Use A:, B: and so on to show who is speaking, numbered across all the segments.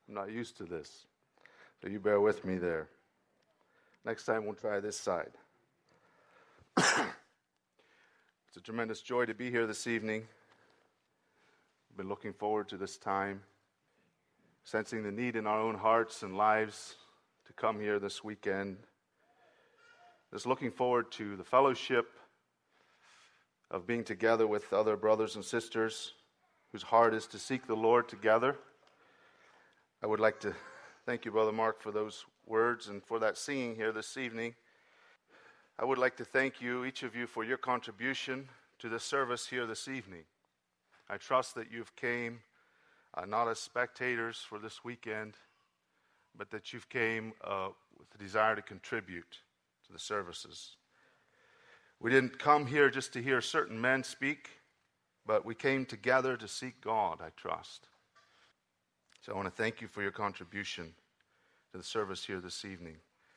A: I'm not used to this, so you bear with me there. Next time we'll try this side. It's a tremendous joy to be here this evening. I've been looking forward to this time, sensing the need in our own hearts and lives to come here this weekend. Just looking forward to the fellowship of being together with other brothers and sisters whose heart is to seek the Lord together. I would like to thank you, Brother Mark, for those words and for that singing here this evening. I would like to thank you, each of you, for your contribution to the service here this evening. I trust that you've came not as spectators for this weekend, but that you've came with the desire to contribute to the services. We didn't come here just to hear certain men speak, but we came together to seek God, I trust. So I want to thank you for your contribution to the service here this evening.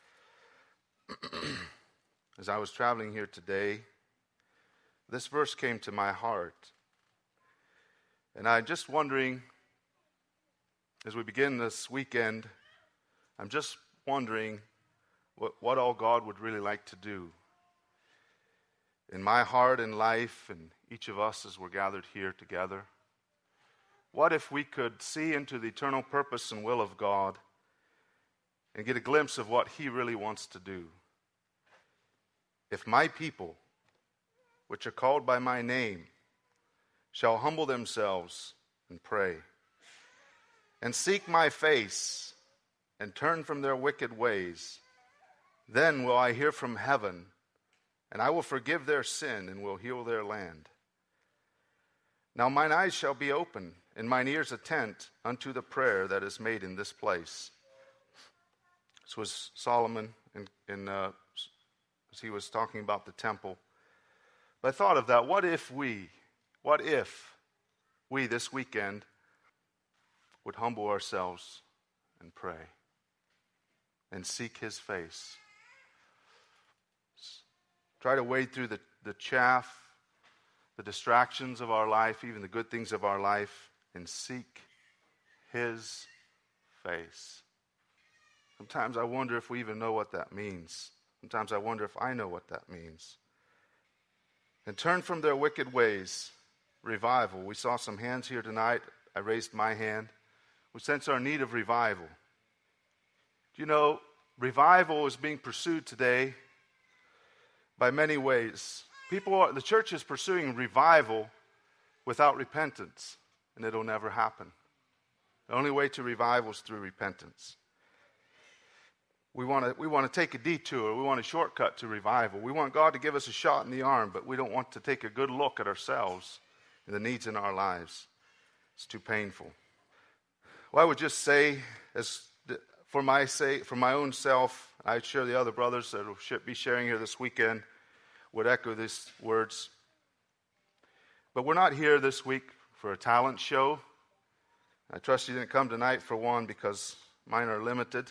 A: As I was traveling here today, this verse came to my heart. And I'm just wondering, as we begin this weekend, I'm just wondering what all God would really like to do in my heart and life, and each of us as we're gathered here together. What if we could see into the eternal purpose and will of God and get a glimpse of what He really wants to do? If my people, which are called by my name, shall humble themselves and pray, and seek my face, and turn from their wicked ways, then will I hear from heaven, and I will forgive their sin, and will heal their land. Now mine eyes shall be open, and mine ears attent unto the prayer that is made in this place. This was Solomon as he was talking about the temple. But I thought of that. What if we this weekend would humble ourselves and pray and seek His face? Try to wade through the chaff, the distractions of our life, even the good things of our life, and seek His face. Sometimes I wonder if we even know what that means. Sometimes I wonder if I know what that means. And turn from their wicked ways. Revival. We saw some hands here tonight. I raised my hand. We sense our need of revival. Do you know, revival is being pursued today by many ways. The church is pursuing revival without repentance, and it'll never happen. The only way to revival is through repentance. We want to take a detour. We want a shortcut to revival. We want God to give us a shot in the arm, but we don't want to take a good look at ourselves and the needs in our lives. It's too painful. Well, I would just say, for my own self, I'm sure the other brothers that will be sharing here this weekend would echo these words. But we're not here this week for a talent show. I trust you didn't come tonight for one, because mine are limited.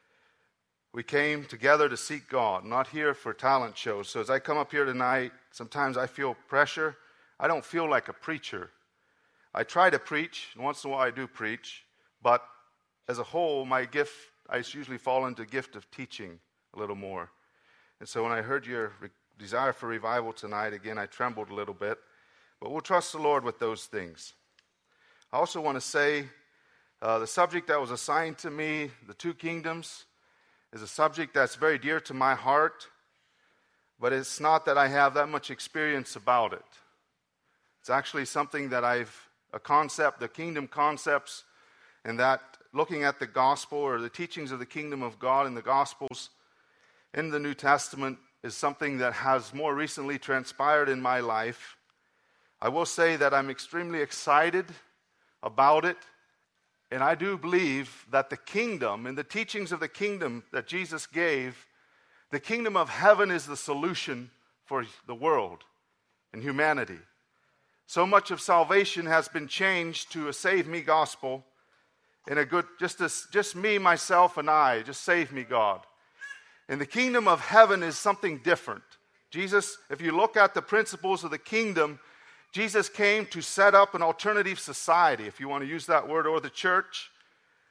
A: We came together to seek God, not here for talent shows. So as I come up here tonight, sometimes I feel pressure. I don't feel like a preacher. I try to preach, and once in a while I do preach, but as a whole, my gift, I usually fall into the gift of teaching a little more. And so when I heard your desire for revival tonight, again, I trembled a little bit. But we'll trust the Lord with those things. I also want to say the subject that was assigned to me, the two kingdoms, is a subject that's very dear to my heart, but it's not that I have that much experience about it. It's actually something that a concept, the kingdom concepts, and that looking at the gospel or the teachings of the kingdom of God in the Gospels in the New Testament is something that has more recently transpired in my life. I will say that I'm extremely excited about it, and I do believe that the kingdom and the teachings of the kingdom that Jesus gave, the kingdom of heaven is the solution for the world and humanity. So much of salvation has been changed to a save me gospel, and just me, myself, and I, just save me, God. And the kingdom of heaven is something different. Jesus, if you look at the principles of the kingdom, Jesus came to set up an alternative society, if you want to use that word, or the church.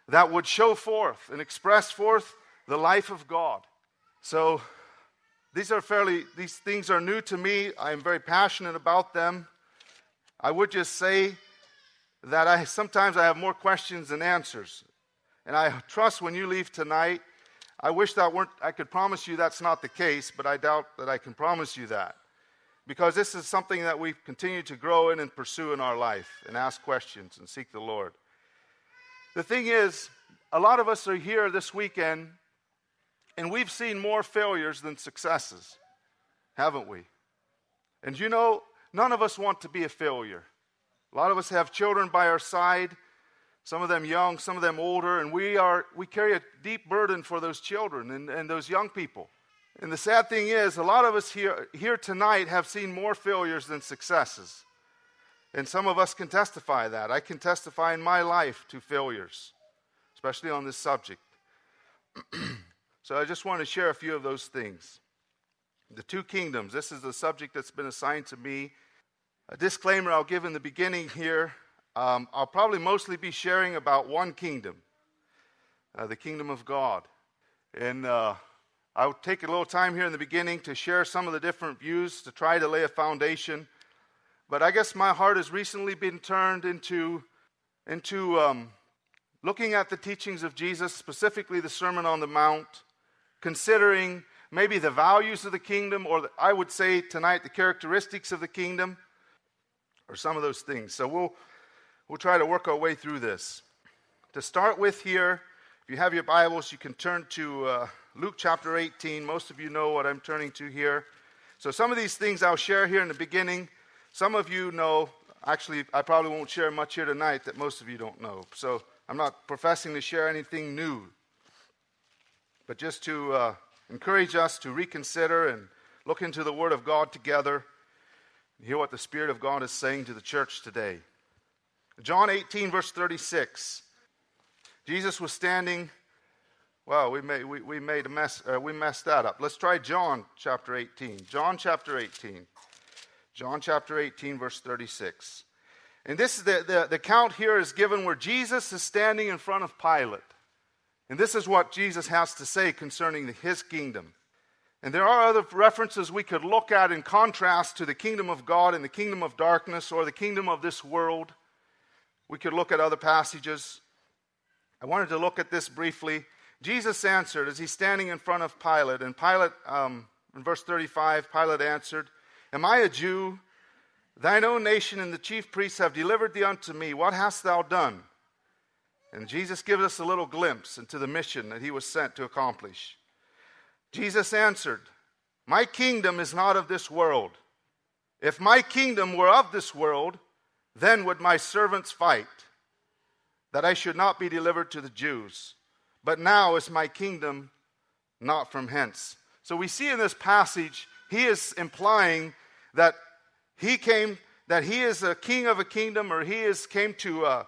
A: that would show forth and express forth the life of God. So these things are new to me. I am very passionate about them. I would just say that sometimes I have more questions than answers. And I trust when you leave tonight, I wish I could promise you that's not the case, but I doubt that I can promise you that. Because this is something that we continue to grow in and pursue in our life and ask questions and seek the Lord. The thing is, a lot of us are here this weekend and we've seen more failures than successes, haven't we? And you know, none of us want to be a failure. A lot of us have children by our side, some of them young, some of them older, and we carry a deep burden for those children and those young people. And the sad thing is, a lot of us here tonight have seen more failures than successes. And some of us can testify that. I can testify in my life to failures, especially on this subject. So I just want to share a few of those things. The two kingdoms. This is the subject that's been assigned to me. A disclaimer I'll give in the beginning here. I'll probably mostly be sharing about one kingdom, the kingdom of God. And I'll take a little time here in the beginning to share some of the different views to try to lay a foundation. But I guess my heart has recently been turned into looking at the teachings of Jesus, specifically the Sermon on the Mount, considering maybe the values of the kingdom, or I would say tonight the characteristics of the kingdom, or some of those things. So we'll try to work our way through this. To start with here, if you have your Bibles, you can turn to Luke chapter 18. Most of you know what I'm turning to here. So some of these things I'll share here in the beginning. Some of you know, actually I probably won't share much here tonight that most of you don't know. So I'm not professing to share anything new, but just to encourage us to reconsider and look into the Word of God together and hear what the Spirit of God is saying to the church today. John 18, verse 36. Jesus was standing. Well, we messed that up. Let's try John chapter 18. John chapter 18. John chapter 18, verse 36. And this is the account here is given where Jesus is standing in front of Pilate. And this is what Jesus has to say concerning his kingdom. And there are other references we could look at in contrast to the kingdom of God and the kingdom of darkness or the kingdom of this world. We could look at other passages. I wanted to look at this briefly. Jesus answered as he's standing in front of Pilate. And Pilate, in verse 35, Pilate answered, "Am I a Jew? Thine own nation and the chief priests have delivered thee unto me. What hast thou done?" And Jesus gives us a little glimpse into the mission that he was sent to accomplish. Jesus answered, "My kingdom is not of this world. If my kingdom were of this world, then would my servants fight, that I should not be delivered to the Jews. But now is my kingdom not from hence." So we see in this passage, he is implying that he is a king of a kingdom, or he came to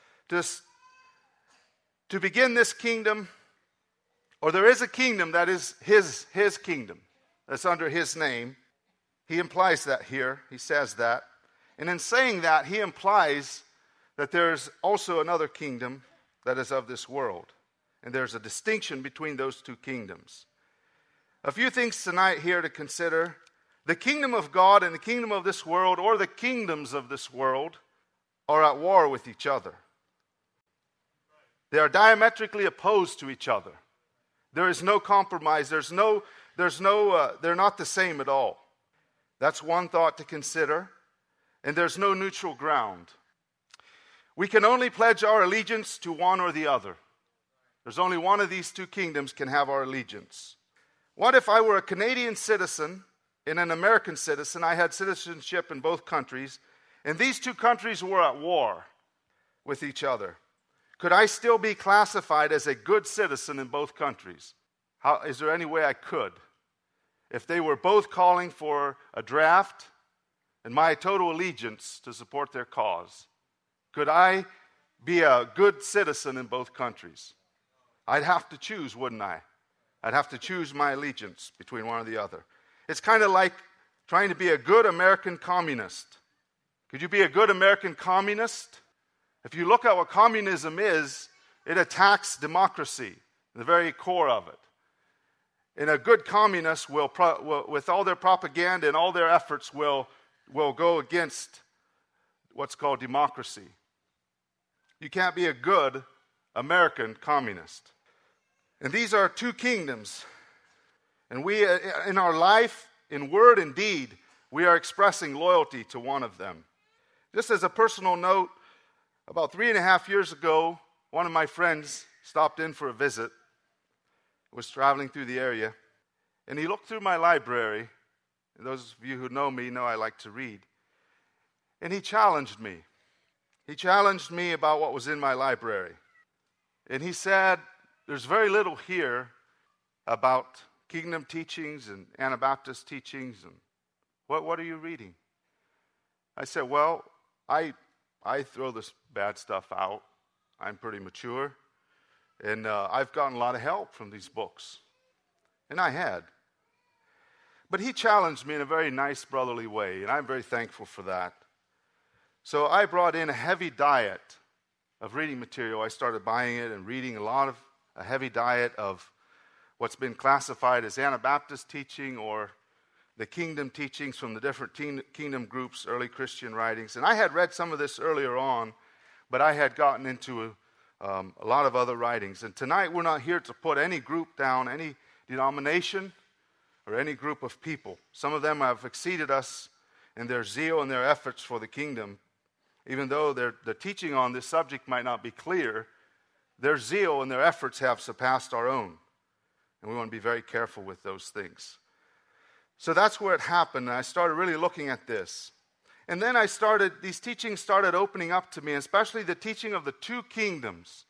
A: begin this kingdom, or there is a kingdom that is his kingdom, that's under his name. He implies that here. He says that. And in saying that, he implies that there's also another kingdom that is of this world. And there's a distinction between those two kingdoms. A few things tonight here to consider. The kingdom of God and the kingdom of this world, or the kingdoms of this world, are at war with each other. They are diametrically opposed to each other. There is no compromise. They're not the same at all. That's one thought to consider. And there's no neutral ground. We can only pledge our allegiance to one or the other. There's only one of these two kingdoms can have our allegiance. What if I were a Canadian citizen and an American citizen? I had citizenship in both countries, and these two countries were at war with each other. Could I still be classified as a good citizen in both countries? Is there any way I could? If they were both calling for a draft and my total allegiance to support their cause, could I be a good citizen in both countries? I'd have to choose, wouldn't I? I'd have to choose my allegiance between one or the other. It's kind of like trying to be a good American communist. Could you be a good American communist? If you look at what communism is, It attacks democracy, the very core of it. And a good communist will, with all their propaganda and all their efforts, will go against what's called democracy. You can't be a good American communist. And these are two kingdoms. And we, in our life, in word and deed, we are expressing loyalty to one of them. Just as a personal note, about 3.5 years ago, one of my friends stopped in for a visit. Was traveling through the area, and he looked through my library. And those of you who know me know I like to read. And he challenged me. He challenged me about what was in my library. And he said, there's very little here about kingdom teachings and Anabaptist teachings. And what are you reading? I said, well, I throw this bad stuff out. I'm pretty mature. And I've gotten a lot of help from these books. And I had. But he challenged me in a very nice brotherly way, and I'm very thankful for that. So I brought in a heavy diet of reading material. I started buying it and reading a heavy diet of what's been classified as Anabaptist teaching or the kingdom teachings from the different kingdom groups, early Christian writings. And I had read some of this earlier on, but I had gotten into a lot of other writings. And tonight we're not here to put any group down, any denomination, or any group of people. Some of them have exceeded us in their zeal and their efforts for the kingdom. Even though their teaching on this subject might not be clear, their zeal and their efforts have surpassed our own. And we want to be very careful with those things. So that's where it happened. And I started really looking at this. And then these teachings started opening up to me, especially the teaching of the two kingdoms.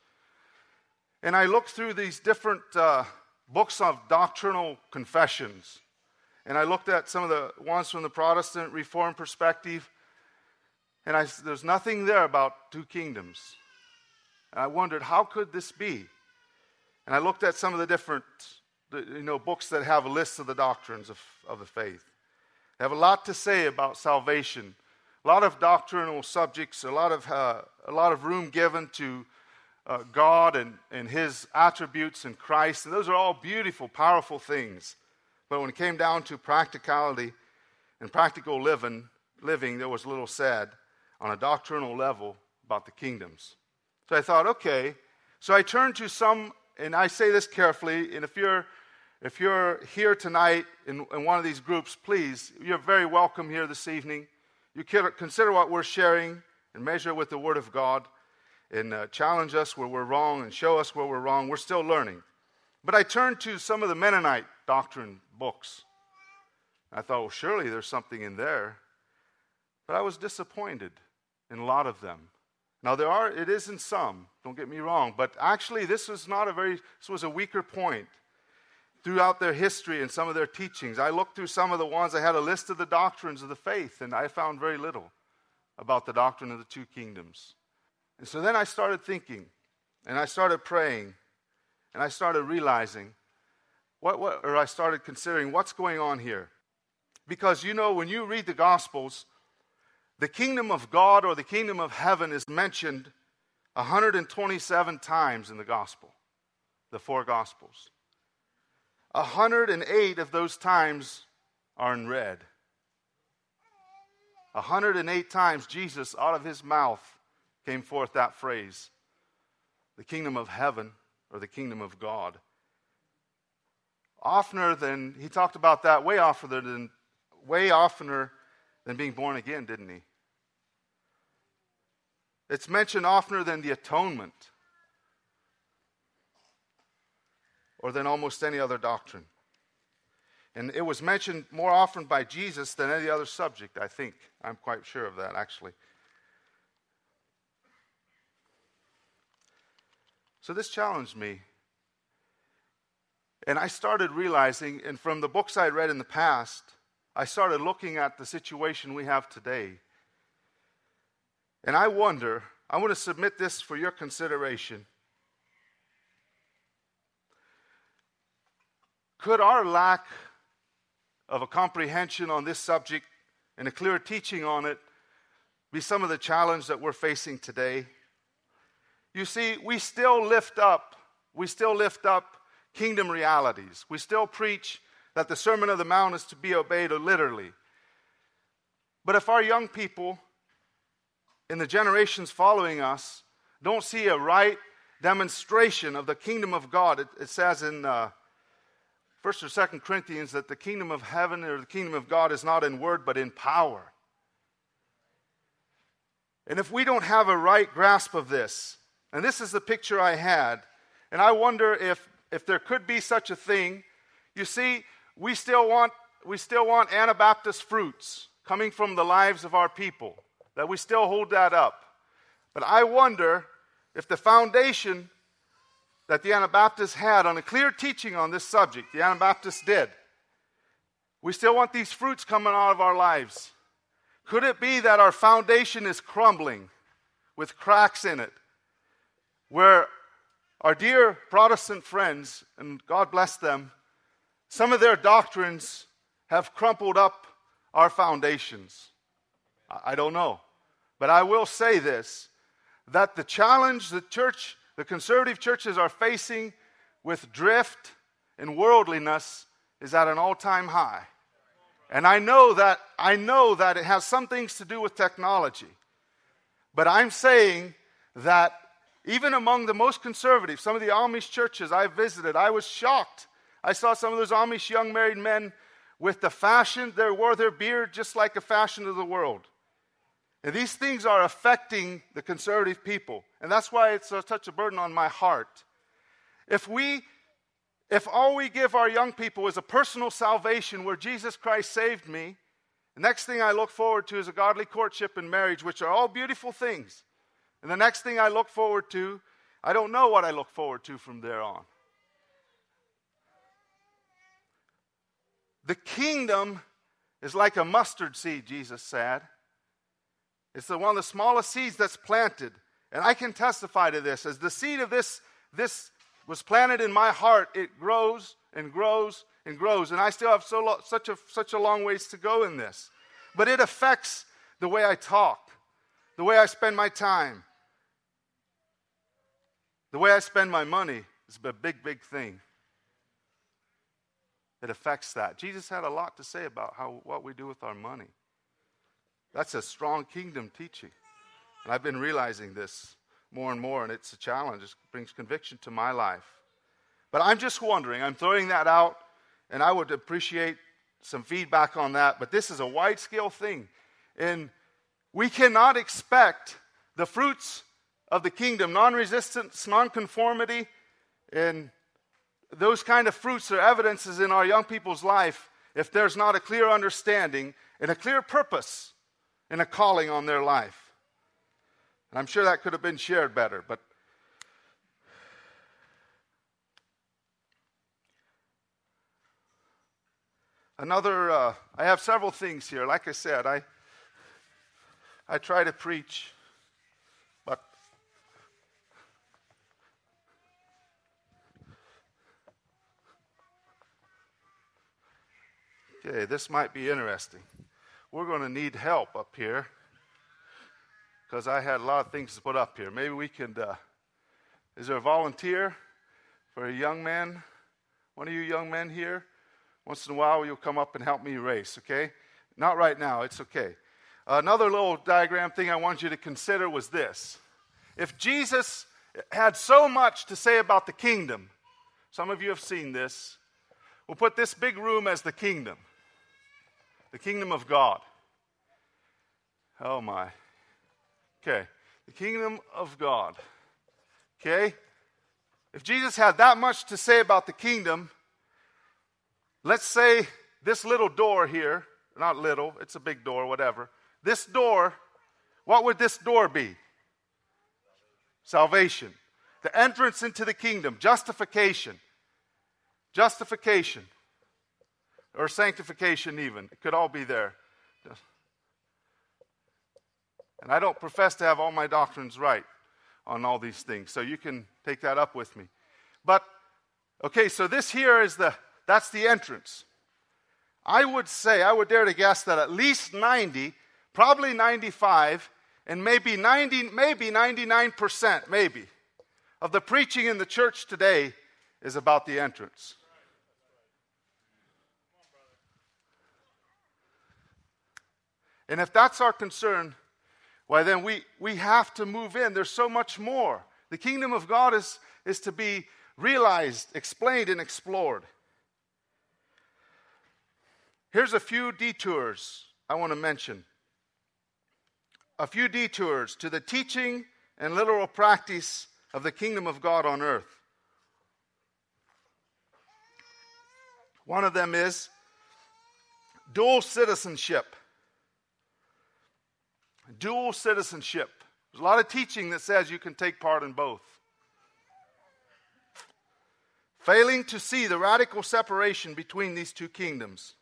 A: And I looked through these different books of doctrinal confessions. And I looked at some of the ones from the Protestant Reformed perspective. And there's nothing there about two kingdoms. And I wondered, how could this be? And I looked at some of the different books that have a list of the doctrines of the faith. They have a lot to say about salvation. A lot of doctrinal subjects, a lot of room given to God and His attributes in Christ. And those are all beautiful, powerful things. But when it came down to practicality and practical living, there was little said on a doctrinal level about the kingdoms. So I thought, okay. So I turned to some, and I say this carefully, and if you're here tonight in one of these groups, please, you're very welcome here this evening. You consider what we're sharing and measure it with the Word of God and challenge us where we're wrong and show us where we're wrong. We're still learning. But I turned to some of the Mennonite doctrine books. I thought, well, surely there's something in there. But I was disappointed in a lot of them. Now it is in some, don't get me wrong, but actually this was a weaker point throughout their history and some of their teachings. I looked through some of the ones, I had a list of the doctrines of the faith, and I found very little about the doctrine of the two kingdoms. And so then I started thinking, and I started praying, and I started realizing, I started considering what's going on here. Because when you read the Gospels, the kingdom of God or the kingdom of heaven is mentioned 127 times in the Gospel, the four Gospels. 108 of those times are in red. 108 times Jesus, out of His mouth, came forth that phrase, the kingdom of heaven or the kingdom of God. He talked about that way oftener than being born again, didn't he? It's mentioned oftener than the atonement or than almost any other doctrine. And it was mentioned more often by Jesus than any other subject, I think. I'm quite sure of that, actually. So this challenged me. And I started realizing, and from the books I read in the past, I started looking at the situation we have today. And I want to submit this for your consideration. Could our lack of a comprehension on this subject and a clear teaching on it be some of the challenge that we're facing today? you see, we still lift up kingdom realities. We still preach that the Sermon on the Mount is to be obeyed literally. But if our young people in the generations following us don't see a right demonstration of the kingdom of God, it says in 1 or 2 Corinthians that the kingdom of heaven or the kingdom of God is not in word but in power. And if we don't have a right grasp of this, and this is the picture I had, and I wonder if there could be such a thing. You see, we still want Anabaptist fruits coming from the lives of our people, that we still hold that up. But I wonder if the foundation that the Anabaptists had on a clear teaching on this subject, the Anabaptists did, we still want these fruits coming out of our lives. Could it be that our foundation is crumbling with cracks in it, where our dear Protestant friends, and God bless them, some of their doctrines have crumpled up our foundations? I don't know. But I will say this, that the challenge the conservative churches are facing with drift and worldliness is at an all-time high. And I know that it has some things to do with technology. But I'm saying that even among the most conservative, some of the Amish churches I visited, I was shocked. I saw some of those Amish young married men with the fashion, they wore their beard just like the fashion of the world. And these things are affecting the conservative people. And that's why it's such a burden on my heart. If all we give our young people is a personal salvation where Jesus Christ saved me, the next thing I look forward to is a godly courtship and marriage, which are all beautiful things. And the next thing I look forward to, I don't know what I look forward to from there on. The kingdom is like a mustard seed, Jesus said. It's one of the smallest seeds that's planted. And I can testify to this. As the seed of this was planted in my heart, it grows and grows and grows. And I still have such a long ways to go in this. But it affects the way I talk, the way I spend my time, the way I spend my money. Is a big, big thing. It affects that. Jesus had a lot to say about what we do with our money. That's a strong kingdom teaching. And I've been realizing this more and more, and it's a challenge. It brings conviction to my life. But I'm just wondering, I'm throwing that out, and I would appreciate some feedback on that. But this is a wide-scale thing. And we cannot expect the fruits of the kingdom, non-resistance, non-conformity, and those kind of fruits or evidences in our young people's life if there's not a clear understanding and a clear purpose and a calling on their life. And I'm sure that could have been shared better, but I have several things here. Like I said, I try to preach, but okay, this might be interesting. We're going to need help up here because I had a lot of things to put up here. Maybe we can, is there a volunteer for a young man? One of you young men here? Once in a while, you'll come up and help me erase, okay? Not right now, it's okay. Another little diagram thing I want you to consider was this. If Jesus had so much to say about the kingdom, some of you have seen this, we'll put this big room as the kingdom of God. Oh my. Okay, the kingdom of God. Okay? If Jesus had that much to say about the kingdom, let's say this little door here, not little, it's a big door, whatever. This door, what would this door be? Salvation. The entrance into the kingdom, justification. Justification. Or sanctification even. It could all be there. And I don't profess to have all my doctrines right on all these things, so you can take that up with me. But, okay, so this here is that's the entrance. I would dare to guess that at least 90, probably 95, and maybe 99%, maybe, of the preaching in the church today is about the entrance. And if that's our concern, why then we have to move in. There's so much more. The kingdom of God is to be realized, explained, and explored. Here's a few detours I want to mention. A few detours to the teaching and literal practice of the kingdom of God on earth. One of them is dual citizenship. Dual citizenship. There's a lot of teaching that says you can take part in both. Failing to see the radical separation between these two kingdoms.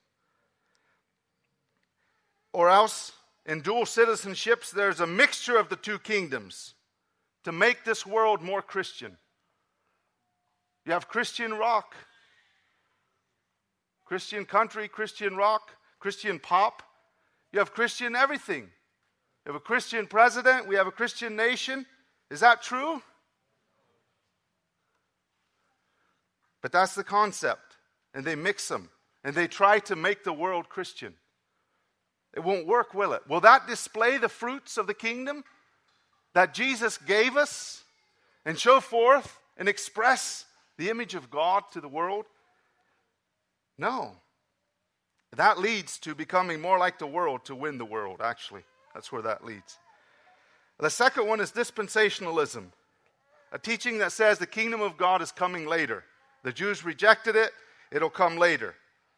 A: Or else, in dual citizenships, there's a mixture of the two kingdoms to make this world more Christian. You have Christian rock, Christian country, Christian rock, Christian pop. You have Christian everything. You have a Christian president. We have a Christian nation. Is that true? But that's the concept. And they mix them. And they try to make the world Christian. It won't work, will it? Will that display the fruits of the kingdom that Jesus gave us and show forth and express the image of God to the world? No. That leads to becoming more like the world to win the world, actually. That's where that leads. The second one is dispensationalism, a teaching that says the kingdom of God is coming later. The Jews rejected it. It'll come later.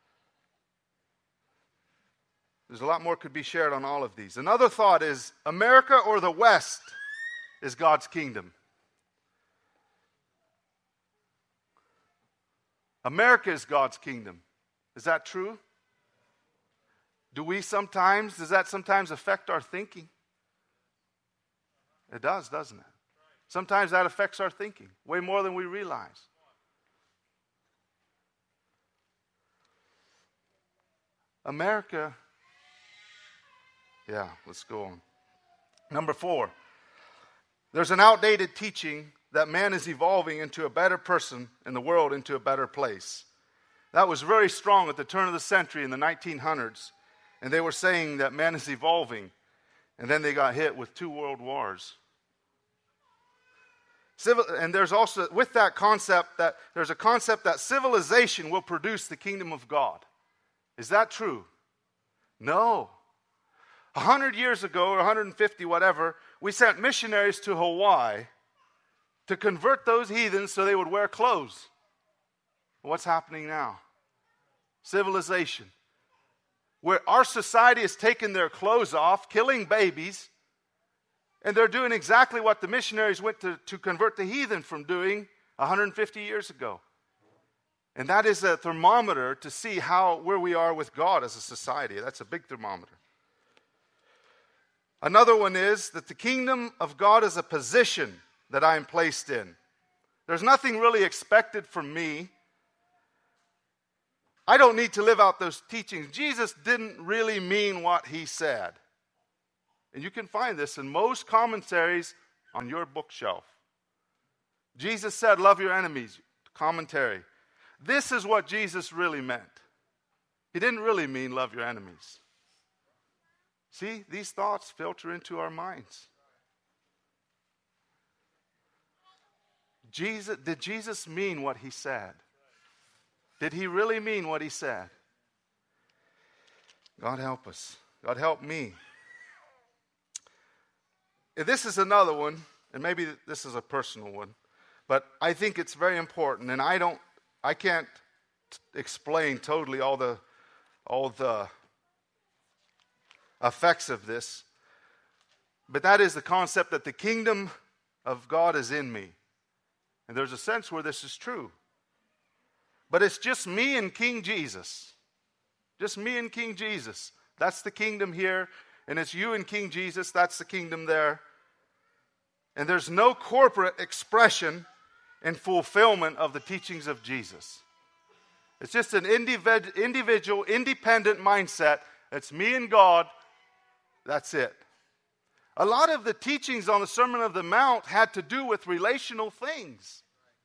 A: There's a lot more could be shared on all of these. Another thought is America or the West is God's kingdom. America is God's kingdom. Is that true? Does that sometimes affect our thinking? It does, doesn't it? Sometimes that affects our thinking way more than we realize. America, let's go on. Number 4, there's an outdated teaching that man is evolving into a better person and the world into a better place. That was very strong at the turn of the century in the 1900s. And they were saying that man is evolving. And then they got hit with 2 world wars. And there's also, with that concept, that there's a concept that civilization will produce the kingdom of God. Is that true? No. 100 years ago, or 150, whatever, we sent missionaries to Hawaii to convert those heathens so they would wear clothes. What's happening now? Civilization. Where our society has taken their clothes off, killing babies, and they're doing exactly what the missionaries went to convert the heathen from doing 150 years ago. And that is a thermometer to see where we are with God as a society. That's a big thermometer. Another one is that the kingdom of God is a position that I am placed in. There's nothing really expected from me. I don't need to live out those teachings. Jesus didn't really mean what he said. And you can find this in most commentaries on your bookshelf. Jesus said, love your enemies. Commentary. This is what Jesus really meant. He didn't really mean love your enemies. See, these thoughts filter into our minds. Did Jesus mean what he said? Did he really mean what he said? God help us. God help me. This is another one, and maybe this is a personal one, but I think it's very important, and I can't explain totally all the effects of this, but that is the concept that the kingdom of God is in me. And there's a sense where this is true. But it's just me and King Jesus. Just me and King Jesus. That's the kingdom here. And it's you and King Jesus. That's the kingdom there. And there's no corporate expression and fulfillment of the teachings of Jesus. It's just an individual, independent mindset. It's me and God. That's it. A lot of the teachings on the Sermon on the Mount had to do with relational things.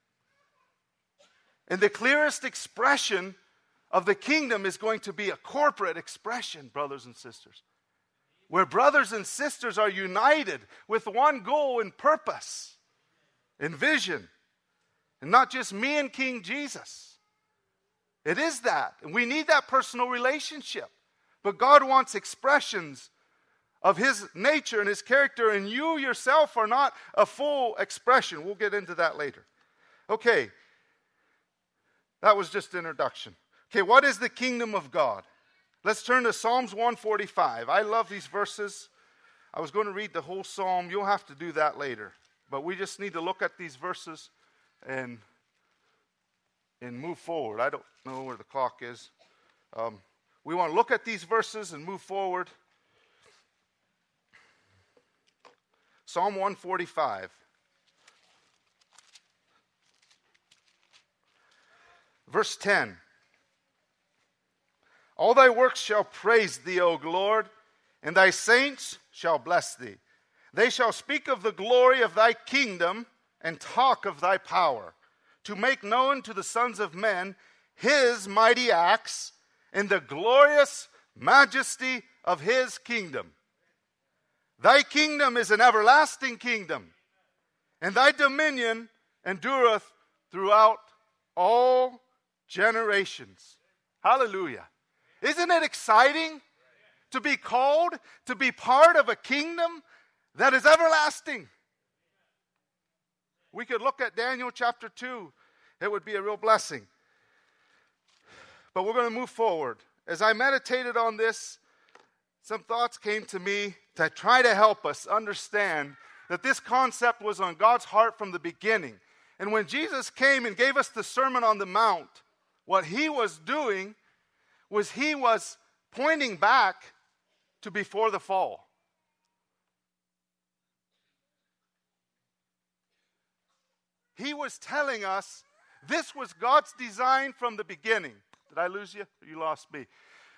A: And the clearest expression of the kingdom is going to be a corporate expression, brothers and sisters, where brothers and sisters are united with one goal and purpose and vision, and not just me and King Jesus. It is that, and we need that personal relationship. But God wants expressions of His nature and His character, and you yourself are not a full expression. We'll get into that later. Okay, that was just introduction. Okay, what is the kingdom of God? Let's turn to Psalms 145. I love these verses. I was going to read the whole psalm. You'll have to do that later. But we just need to look at these verses and move forward. I don't know where the clock is. We want to look at these verses and move forward. Psalm 145. Verse 10. All thy works shall praise thee, O Lord, and thy saints shall bless thee. They shall speak of the glory of thy kingdom and talk of thy power, to make known to the sons of men his mighty acts and the glorious majesty of his kingdom. Thy kingdom is an everlasting kingdom, and thy dominion endureth throughout all generations. Hallelujah. Isn't it exciting to be called to be part of a kingdom that is everlasting? We could look at Daniel chapter 2. It would be a real blessing. But we're going to move forward. As I meditated on this, some thoughts came to me to try to help us understand that this concept was on God's heart from the beginning. And when Jesus came and gave us the Sermon on the Mount, what He was doing was He was pointing back to before the fall. He was telling us this was God's design from the beginning. Did I lose you? You lost me.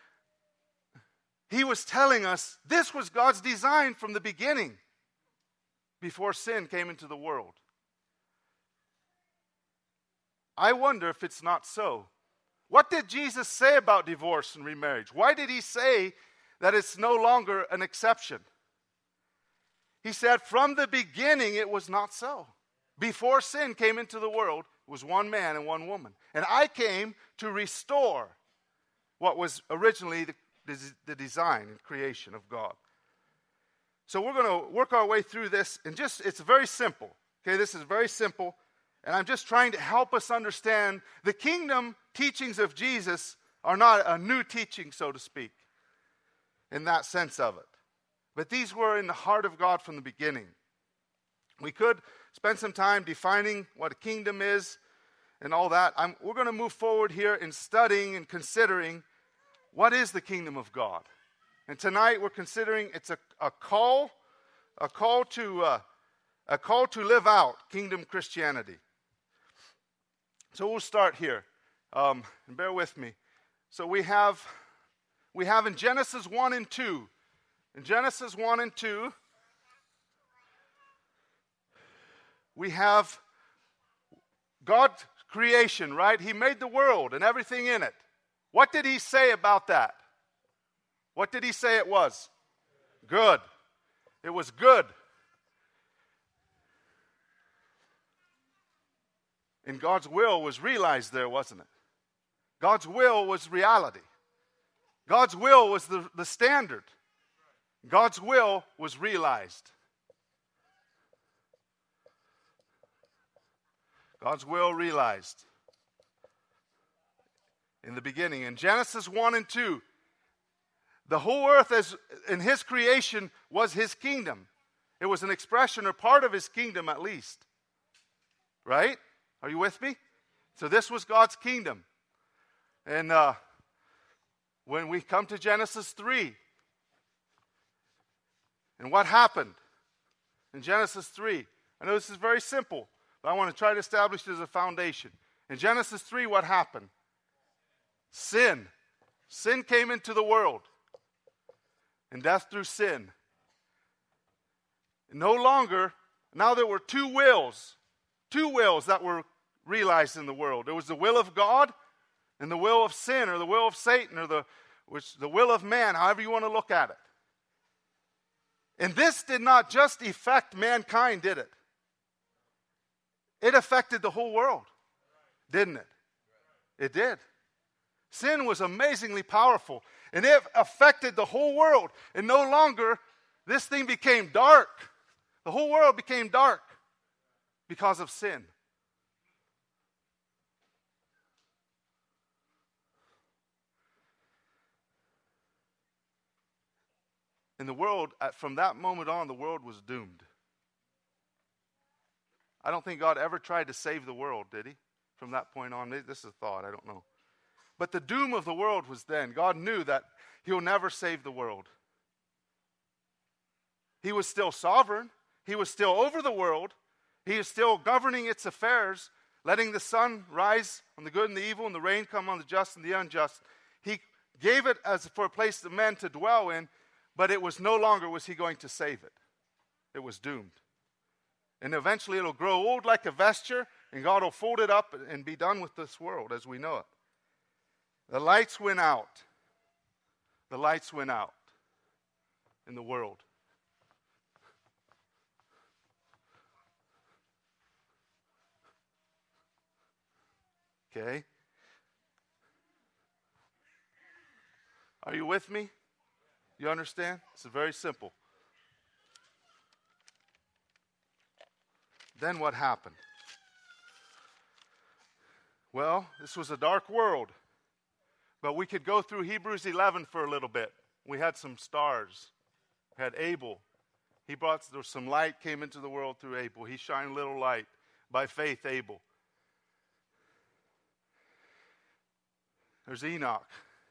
A: He was telling us this was God's design from the beginning, before sin came into the world. I wonder if it's not so. What did Jesus say about divorce and remarriage? Why did He say that it's no longer an exception? He said from the beginning it was not so. Before sin came into the world, it was one man and one woman. And I came to restore what was originally the design and creation of God. So we're going to work our way through this, and it's very simple. Okay, this is very simple. And I'm just trying to help us understand the kingdom teachings of Jesus are not a new teaching, so to speak, in that sense of it. But these were in the heart of God from the beginning. We could spend some time defining what a kingdom is and all that. We're going to move forward here in studying and considering what is the kingdom of God. And tonight we're considering it's a call to live out kingdom Christianity. So we'll start here, and bear with me. So we have in Genesis 1 and 2. In Genesis 1 and 2, we have God's creation, right? He made the world and everything in it. What did He say about that? What did He say it was? Good. It was good. And God's will was realized there, wasn't it? God's will was reality. God's will was the standard. God's will was realized. God's will realized in the beginning. In Genesis 1 and 2, the whole earth as in His creation was His kingdom. It was an expression or part of His kingdom at least. Right? Are you with me? So this was God's kingdom. And when we come to Genesis 3, and what happened in Genesis 3? I know this is very simple, but I want to try to establish it as a foundation. In Genesis 3, what happened? Sin. Sin came into the world. And death through sin. No longer, now there were two wills that were realized in the world. There was the will of God and the will of sin, or the will of Satan, or the will of man, however you want to look at it. And this did not just affect mankind, did it? It affected the whole world, didn't it? It did. Sin was amazingly powerful, and it affected the whole world. And no longer, this thing became dark. The whole world became dark because of sin. And the world, from that moment on, the world was doomed. I don't think God ever tried to save the world, did he? From that point on, this is a thought, I don't know. But the doom of the world was then. God knew that he'll never save the world. He was still sovereign. He was still over the world. He is still governing its affairs, letting the sun rise on the good and the evil, and the rain come on the just and the unjust. He gave it as for a place of men to dwell in, but it was no longer was he going to save it. It was doomed. And eventually it'll grow old like a vesture, and God will fold it up and be done with this world as we know it. The lights went out. The lights went out in the world. Okay? Are you with me? You understand? It's very simple. Then what happened? Well, this was a dark world. But we could go through Hebrews 11 for a little bit. We had some stars. We had Abel. There was some light came into the world through Abel. He shined a little light. By faith, Abel. There's Enoch.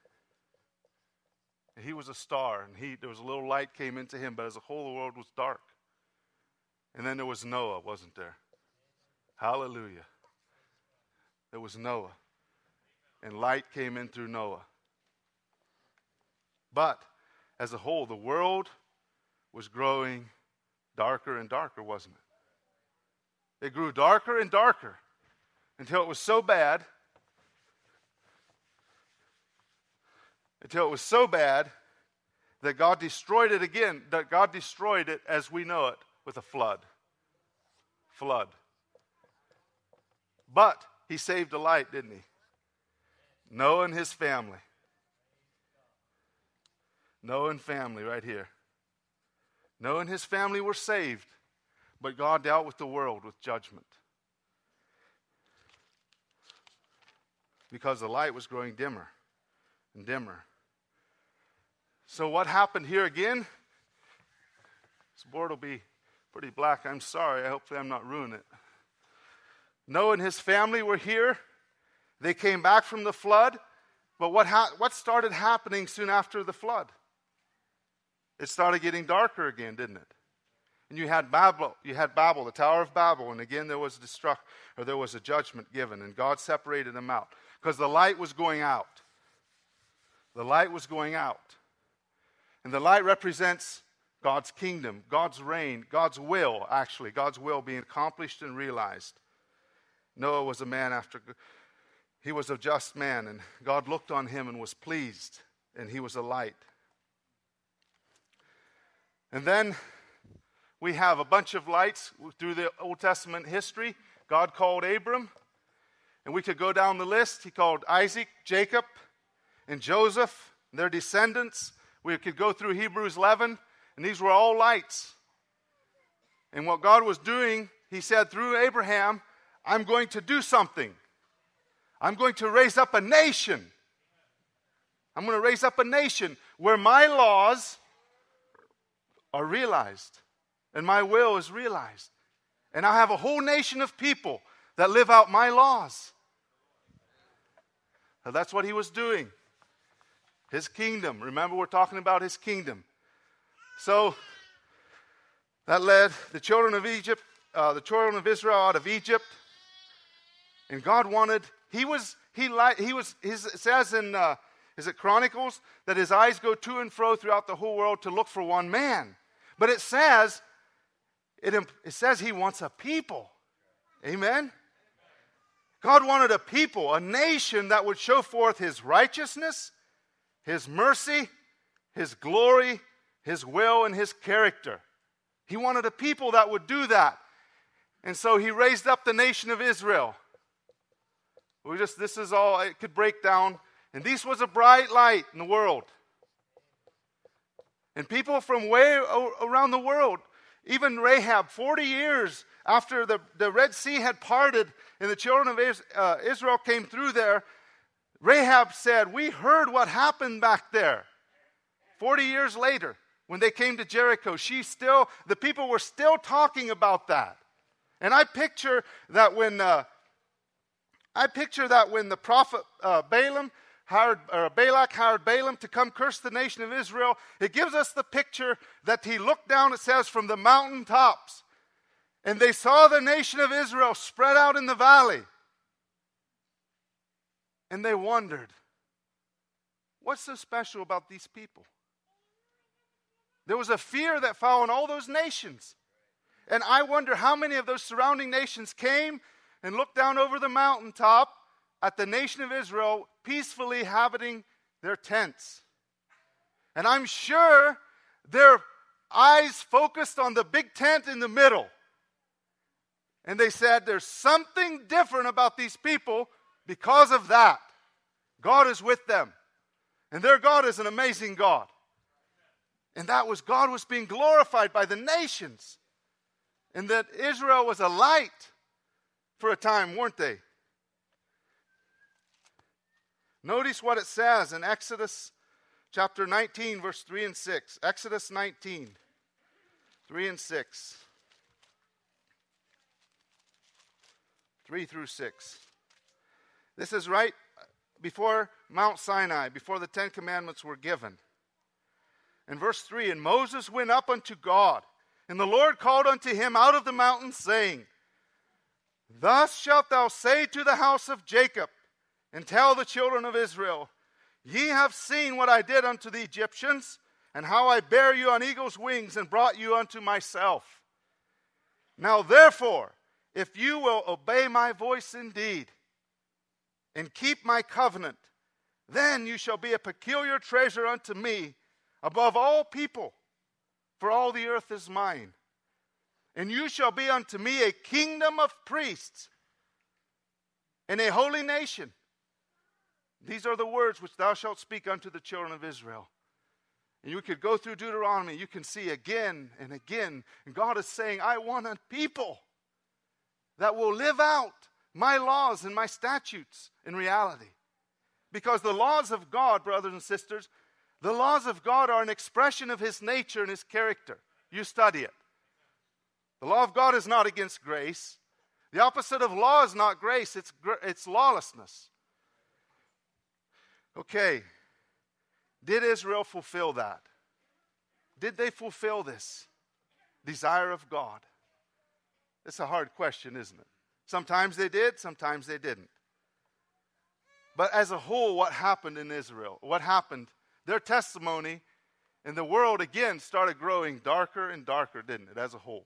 A: And he was a star, and there was a little light came into him, but as a whole, the world was dark. And then there was Noah, wasn't there? Hallelujah. There was Noah. And light came in through Noah. But as a whole, the world was growing darker and darker, wasn't it? It grew darker and darker until it was so bad that God destroyed it again, that God destroyed it as we know it with a flood. Flood. But he saved a light, didn't he? Noah and his family. Noah and family right here. Noah and his family were saved, but God dealt with the world with judgment. Because the light was growing dimmer and dimmer. So what happened here again? This board will be pretty black. I'm sorry. Hopefully I'm not ruining it. Noah and his family were here. They came back from the flood. But what started happening soon after the flood? It started getting darker again, didn't it? And you had Babel, the Tower of Babel, and again there was a judgment given, and God separated them out because the light was going out. The light was going out. And the light represents God's kingdom, God's reign, God's will being accomplished and realized. Noah was a man he was a just man, and God looked on him and was pleased, and he was a light. And then we have a bunch of lights through the Old Testament history. God called Abram, and we could go down the list. He called Isaac, Jacob, and Joseph, and their descendants. We could go through Hebrews 11, and these were all lights. And what God was doing, he said through Abraham, I'm going to do something. I'm going to raise up a nation. I'm going to raise up a nation where my laws are realized and my will is realized. And I have a whole nation of people that live out my laws. So that's what he was doing. His kingdom. Remember, we're talking about his kingdom. So that led the children of Israel out of Egypt. And God wanted, it says in, is it Chronicles, that his eyes go to and fro throughout the whole world to look for one man. But it says it says he wants a people. Amen? God wanted a people, a nation that would show forth his righteousness, his mercy, his glory, his will, and his character. He wanted a people that would do that. And so he raised up the nation of Israel. This is all, it could break down. And this was a bright light in the world. And people from way around the world, even Rahab, 40 years after the Red Sea had parted and the children of Israel came through there, Rahab said, we heard what happened back there. 40 years later, when they came to Jericho, the people were still talking about that. And I picture that when the prophet Balak hired Balaam to come curse the nation of Israel, it gives us the picture that he looked down, it says, from the mountaintops. And they saw the nation of Israel spread out in the valley. And they wondered, what's so special about these people? There was a fear that fell on all those nations. And I wonder how many of those surrounding nations came and looked down over the mountaintop at the nation of Israel peacefully inhabiting their tents. And I'm sure their eyes focused on the big tent in the middle. And they said, there's something different about these people because of that. God is with them. And their God is an amazing God. And God was being glorified by the nations. And that Israel was a light for a time, weren't they? Notice what it says in Exodus chapter 19, verse 3 and 6. Exodus 19, 3 and 6. 3 through 6. This is right before Mount Sinai, before the Ten Commandments were given. In verse 3, and Moses went up unto God, and the Lord called unto him out of the mountain, saying, thus shalt thou say to the house of Jacob, and tell the children of Israel, ye have seen what I did unto the Egyptians, and how I bare you on eagle's wings, and brought you unto myself. Now therefore, if you will obey my voice indeed, and keep my covenant, then you shall be a peculiar treasure unto me above all people, for all the earth is mine. And you shall be unto me a kingdom of priests, and a holy nation. These are the words which thou shalt speak unto the children of Israel. And you could go through Deuteronomy, you can see again and again, and God is saying, I want a people that will live out my laws and my statutes in reality. Because the laws of God, brothers and sisters, the laws of God are an expression of his nature and his character. You study it. The law of God is not against grace. The opposite of law is not grace, it's lawlessness. Okay, did Israel fulfill that? Did they fulfill this desire of God? It's a hard question, isn't it? Sometimes they did, sometimes they didn't. But as a whole, what happened in Israel? What happened? Their testimony in the world again started growing darker and darker, didn't it, as a whole?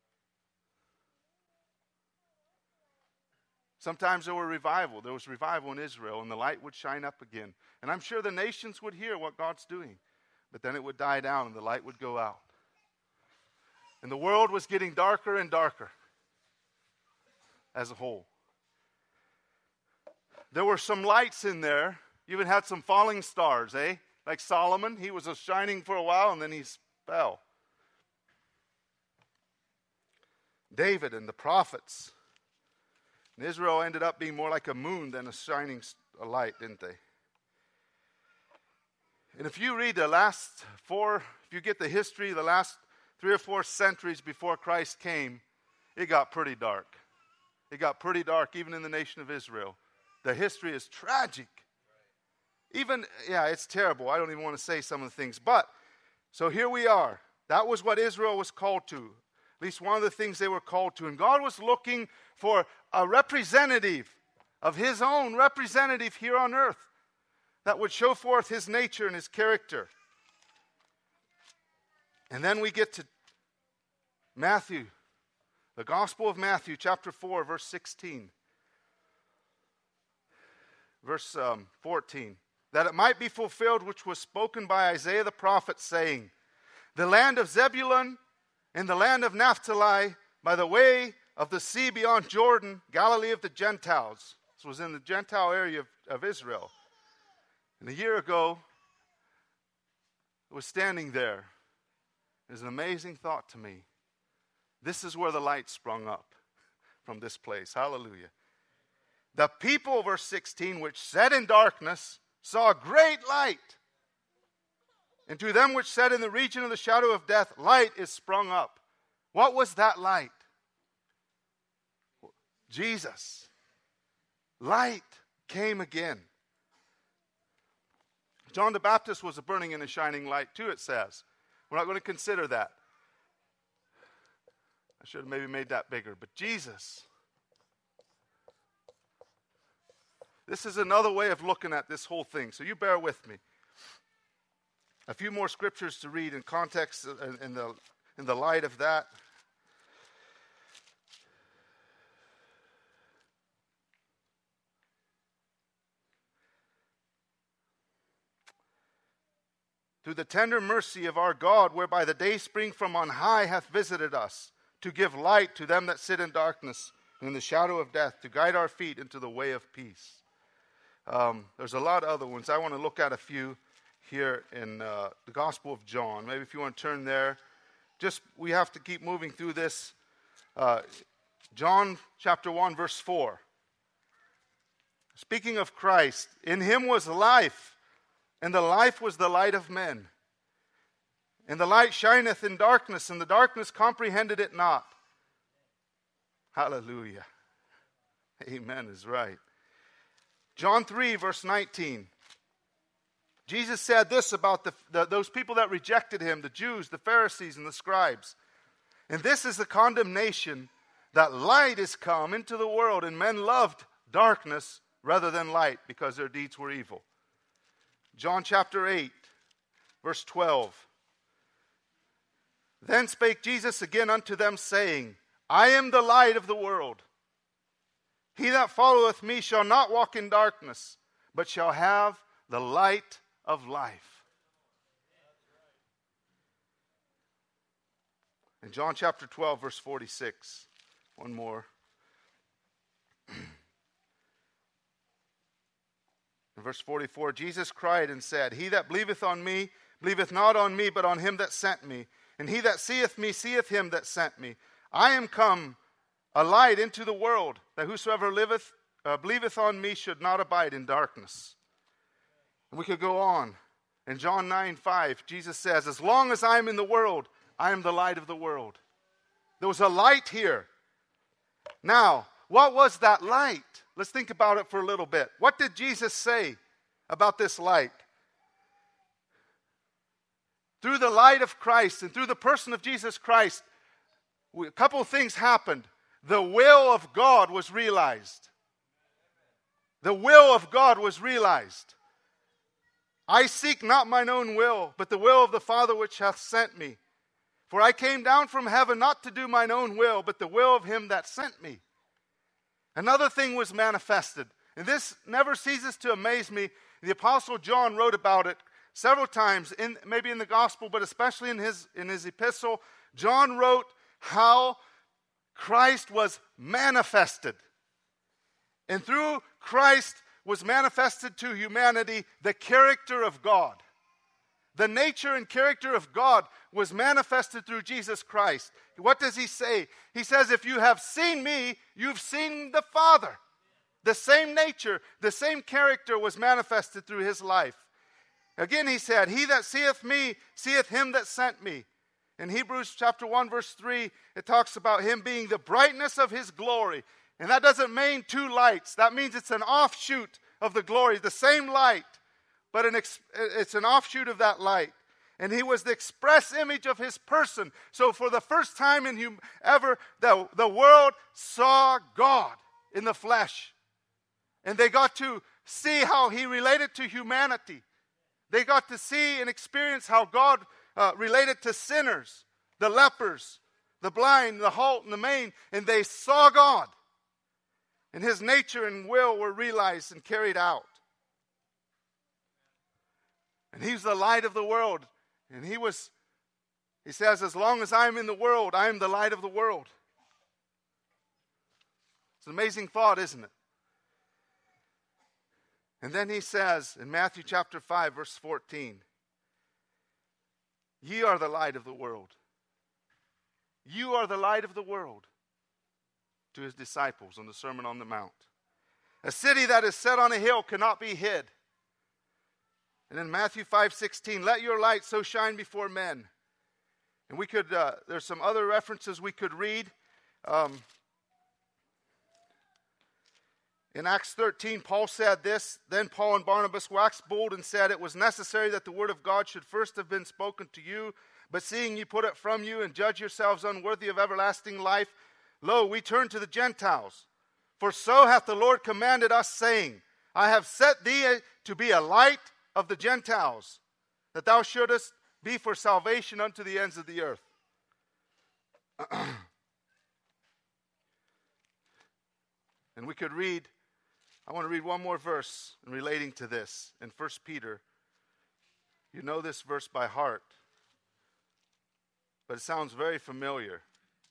A: Sometimes there was revival in Israel, and the light would shine up again. And I'm sure the nations would hear what God's doing. But then it would die down and the light would go out. And the world was getting darker and darker as a whole. There were some lights in there. You even had some falling stars, eh? Like Solomon, he was shining for a while and then he fell. David and the prophets. And Israel ended up being more like a moon than a shining light, didn't they? And if you read if you get the history, the last 3 or 4 centuries before Christ came, it got pretty dark. It got pretty dark even in the nation of Israel. The history is tragic. It's terrible. I don't even want to say some of the things. But, so here we are. That was what Israel was called to. At least one of the things they were called to. And God was looking for a representative of his own representative here on earth that would show forth his nature and his character. And then we get to Matthew The Gospel of Matthew, chapter 4, verse 16. Verse 14. That it might be fulfilled which was spoken by Isaiah the prophet, saying, the land of Zebulun and the land of Naphtali, by the way of the sea beyond Jordan, Galilee of the Gentiles. This was in the Gentile area of Israel. And a year ago, it was standing there. It was an amazing thought to me. This is where the light sprung up from this place. Hallelujah. The people, verse 16, which sat in darkness, saw a great light. And to them which sat in the region of the shadow of death, light is sprung up. What was that light? Jesus. Light came again. John the Baptist was a burning and a shining light too, it says. We're not going to consider that. I should have maybe made that bigger. But Jesus. This is another way of looking at this whole thing. So you bear with me. A few more scriptures to read in context in the light of that. Through the tender mercy of our God, whereby the day spring from on high hath visited us, to give light to them that sit in darkness and in the shadow of death, to guide our feet into the way of peace. There's a lot of other ones. I want to look at a few here in the Gospel of John. Maybe if you want to turn there. We have to keep moving through this. John chapter 1, verse 4. Speaking of Christ, in him was life, and the life was the light of men. And the light shineth in darkness, and the darkness comprehended it not. Hallelujah. Amen is right. John 3, verse 19. Jesus said this about those people that rejected him, the Jews, the Pharisees, and the scribes. And this is the condemnation, that light is come into the world, and men loved darkness rather than light, because their deeds were evil. John chapter 8, verse 12. Then spake Jesus again unto them, saying, I am the light of the world. He that followeth me shall not walk in darkness, but shall have the light of life. In John chapter 12, verse 46, one more. In verse 44, Jesus cried and said, He that believeth on me, believeth not on me, but on him that sent me. And he that seeth me, seeth him that sent me. I am come a light into the world, that whosoever believeth on me should not abide in darkness. And we could go on. In John 9:5, Jesus says, as long as I am in the world, I am the light of the world. There was a light here. Now, what was that light? Let's think about it for a little bit. What did Jesus say about this light? Through the light of Christ and through the person of Jesus Christ, a couple of things happened. The will of God was realized. The will of God was realized. I seek not mine own will, but the will of the Father which hath sent me. For I came down from heaven not to do mine own will, but the will of him that sent me. Another thing was manifested. And this never ceases to amaze me. The Apostle John wrote about it several times, maybe in the Gospel, but especially in his epistle. John wrote how Christ was manifested. And through Christ was manifested to humanity the character of God. The nature and character of God was manifested through Jesus Christ. What does he say? He says, if you have seen me, you've seen the Father. The same nature, the same character was manifested through his life. Again he said, he that seeth me, seeth him that sent me. In Hebrews chapter 1, verse 3, it talks about him being the brightness of his glory. And that doesn't mean two lights. That means it's an offshoot of the glory, the same light, but it's an offshoot of that light. And he was the express image of his person. So for the first time ever, the world saw God in the flesh. And they got to see how he related to humanity. They got to see and experience how God related to sinners, the lepers, the blind, the halt, and the maimed, and they saw God. And his nature and will were realized and carried out. And he's the light of the world. And he says, as long as I'm in the world, I am the light of the world. It's an amazing thought, isn't it? And then he says in Matthew chapter 5, verse 14, ye are the light of the world. You are the light of the world, to his disciples on the Sermon on the Mount. A city that is set on a hill cannot be hid. And in Matthew 5:16, let your light so shine before men. And we could, there's some other references we could read. In Acts 13, Paul said this, then Paul and Barnabas waxed bold and said, it was necessary that the word of God should first have been spoken to you, but seeing you put it from you and judge yourselves unworthy of everlasting life, lo, we turn to the Gentiles. For so hath the Lord commanded us, saying, I have set thee to be a light of the Gentiles, that thou shouldest be for salvation unto the ends of the earth. And we could read, I want to read one more verse in relating to this in 1 Peter. You know this verse by heart, but it sounds very familiar.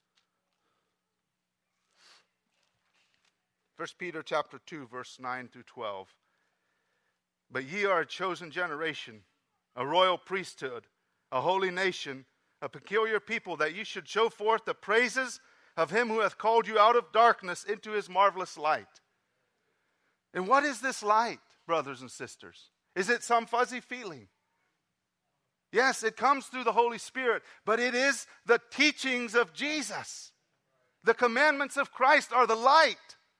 A: 1 Peter chapter 2, verse 9 through 12. But ye are a chosen generation, a royal priesthood, a holy nation, a peculiar people, that ye should show forth the praises of him who hath called you out of darkness into his marvelous light. And what is this light, brothers and sisters? Is it some fuzzy feeling? Yes, it comes through the Holy Spirit, but it is the teachings of Jesus. The commandments of Christ are the light.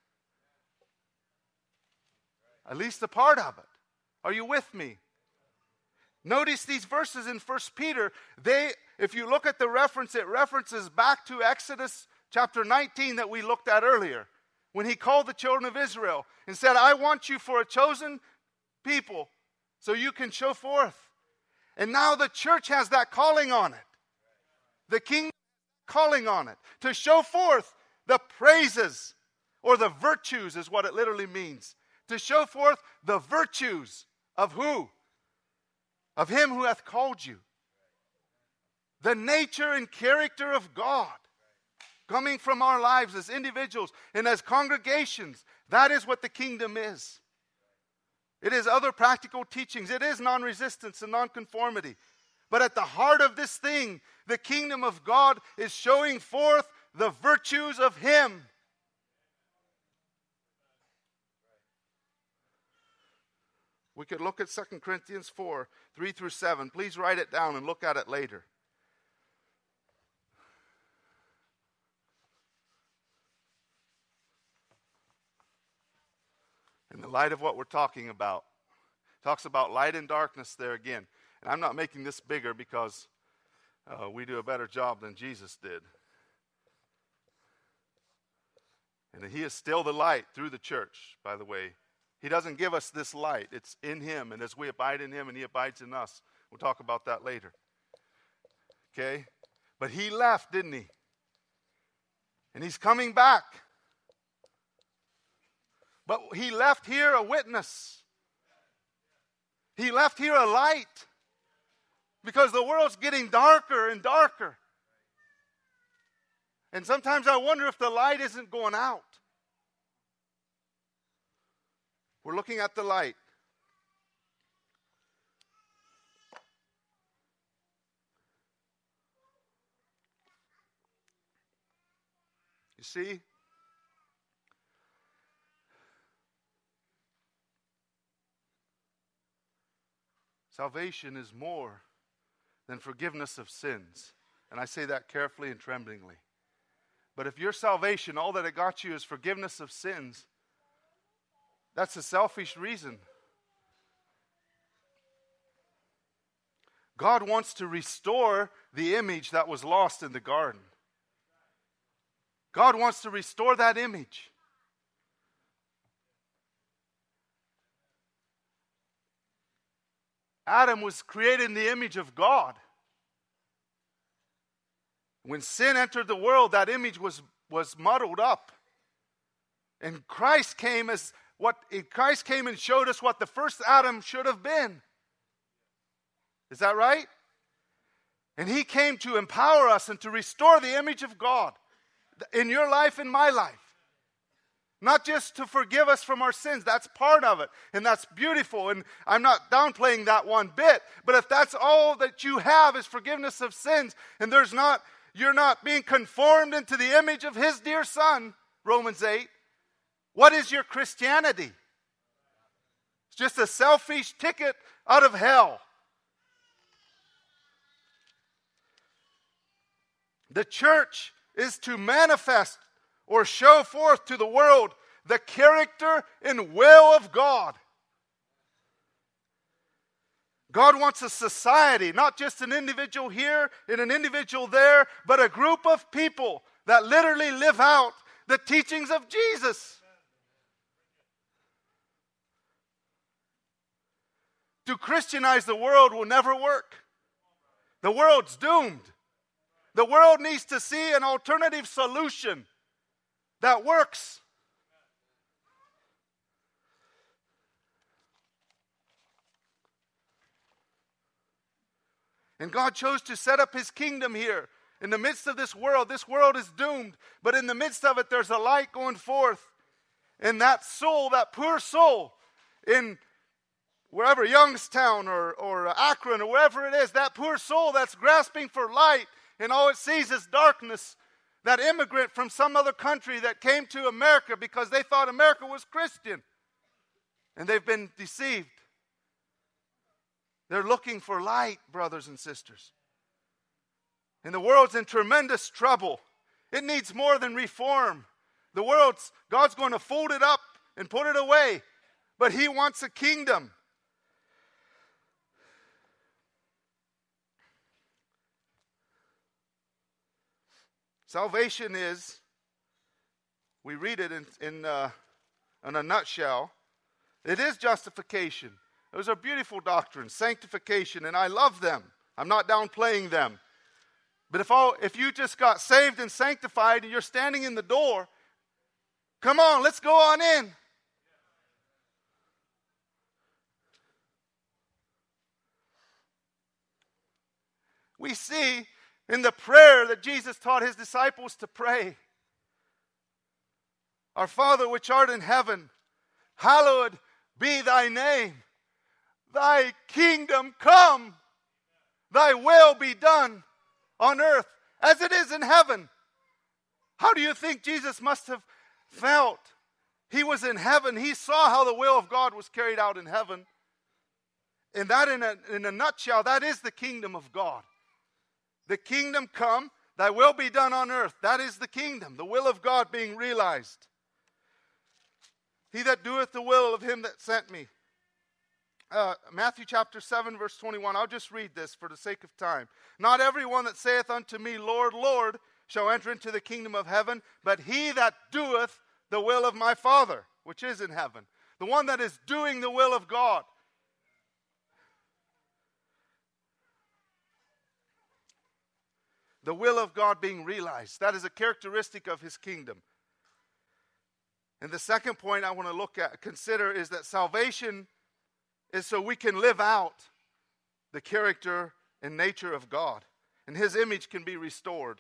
A: At least a part of it. Are you with me? Notice these verses in 1 Peter. If you look at the reference, it references back to Exodus chapter 19 that we looked at earlier. When he called the children of Israel and said, I want you for a chosen people so you can show forth. And now the church has that calling on it. The kingdom calling on it. To show forth the praises or the virtues is what it literally means. To show forth the virtues of who? Of him who hath called you. The nature and character of God. Coming from our lives as individuals and as congregations. That is what the kingdom is. It is other practical teachings. It is non-resistance and non-conformity. But at the heart of this thing, the kingdom of God is showing forth the virtues of him. We could look at 2 Corinthians 4, 3 through 7. Please write it down and look at it later. In the light of what we're talking about. Talks about light and darkness there again. And I'm not making this bigger because we do a better job than Jesus did. And he is still the light through the church, by the way. He doesn't give us this light. It's in him. And as we abide in him and he abides in us. We'll talk about that later. Okay? But he left, didn't he? And he's coming back. But he left here a witness. He left here a light. Because the world's getting darker and darker. And sometimes I wonder if the light isn't going out. We're looking at the light. You see? Salvation is more than forgiveness of sins. And I say that carefully and tremblingly. But if your salvation, all that it got you is forgiveness of sins, that's a selfish reason. God wants to restore the image that was lost in the garden. God wants to restore that image. Adam was created in the image of God. When sin entered the world, that image was muddled up. And Christ came and showed us what the first Adam should have been. Is that right? And he came to empower us and to restore the image of God in your life and my life. Not just to forgive us from our sins. That's part of it. And that's beautiful. And I'm not downplaying that one bit. But if that's all that you have is forgiveness of sins, and you're not being conformed into the image of his dear Son, Romans 8, what is your Christianity? It's just a selfish ticket out of hell. The church is to manifest or show forth to the world the character and will of God. God wants a society, not just an individual here and an individual there, but a group of people that literally live out the teachings of Jesus. To Christianize the world will never work. The world's doomed. The world needs to see an alternative solution that works. And God chose to set up his kingdom here. In the midst of this world is doomed. But in the midst of it, there's a light going forth. And that soul, that poor soul, in wherever, Youngstown or Akron or wherever it is, that poor soul that's grasping for light, and all it sees is darkness. That immigrant from some other country that came to America because they thought America was Christian. And they've been deceived. They're looking for light, brothers and sisters. And the world's in tremendous trouble. It needs more than reform. God's going to fold it up and put it away. But he wants a kingdom. Salvation is, we read it in a nutshell, it is justification. Those are beautiful doctrines, sanctification, and I love them. I'm not downplaying them. But if you just got saved and sanctified and you're standing in the door, come on, let's go on in. We see in the prayer that Jesus taught his disciples to pray, Our Father which art in heaven, hallowed be thy name. Thy kingdom come. Thy will be done on earth as it is in heaven. How do you think Jesus must have felt? He was in heaven. He saw how the will of God was carried out in heaven. And that in a nutshell, that is the kingdom of God. The kingdom come, thy will be done on earth. That is the kingdom, the will of God being realized. He that doeth the will of him that sent me. Matthew chapter 7, verse 21. I'll just read this for the sake of time. Not everyone that saith unto me, Lord, Lord, shall enter into the kingdom of heaven, but he that doeth the will of my Father, which is in heaven. The one that is doing the will of God. The will of God being realized. That is a characteristic of his kingdom. And the second point I want to consider is that salvation is so we can live out the character and nature of God. And his image can be restored.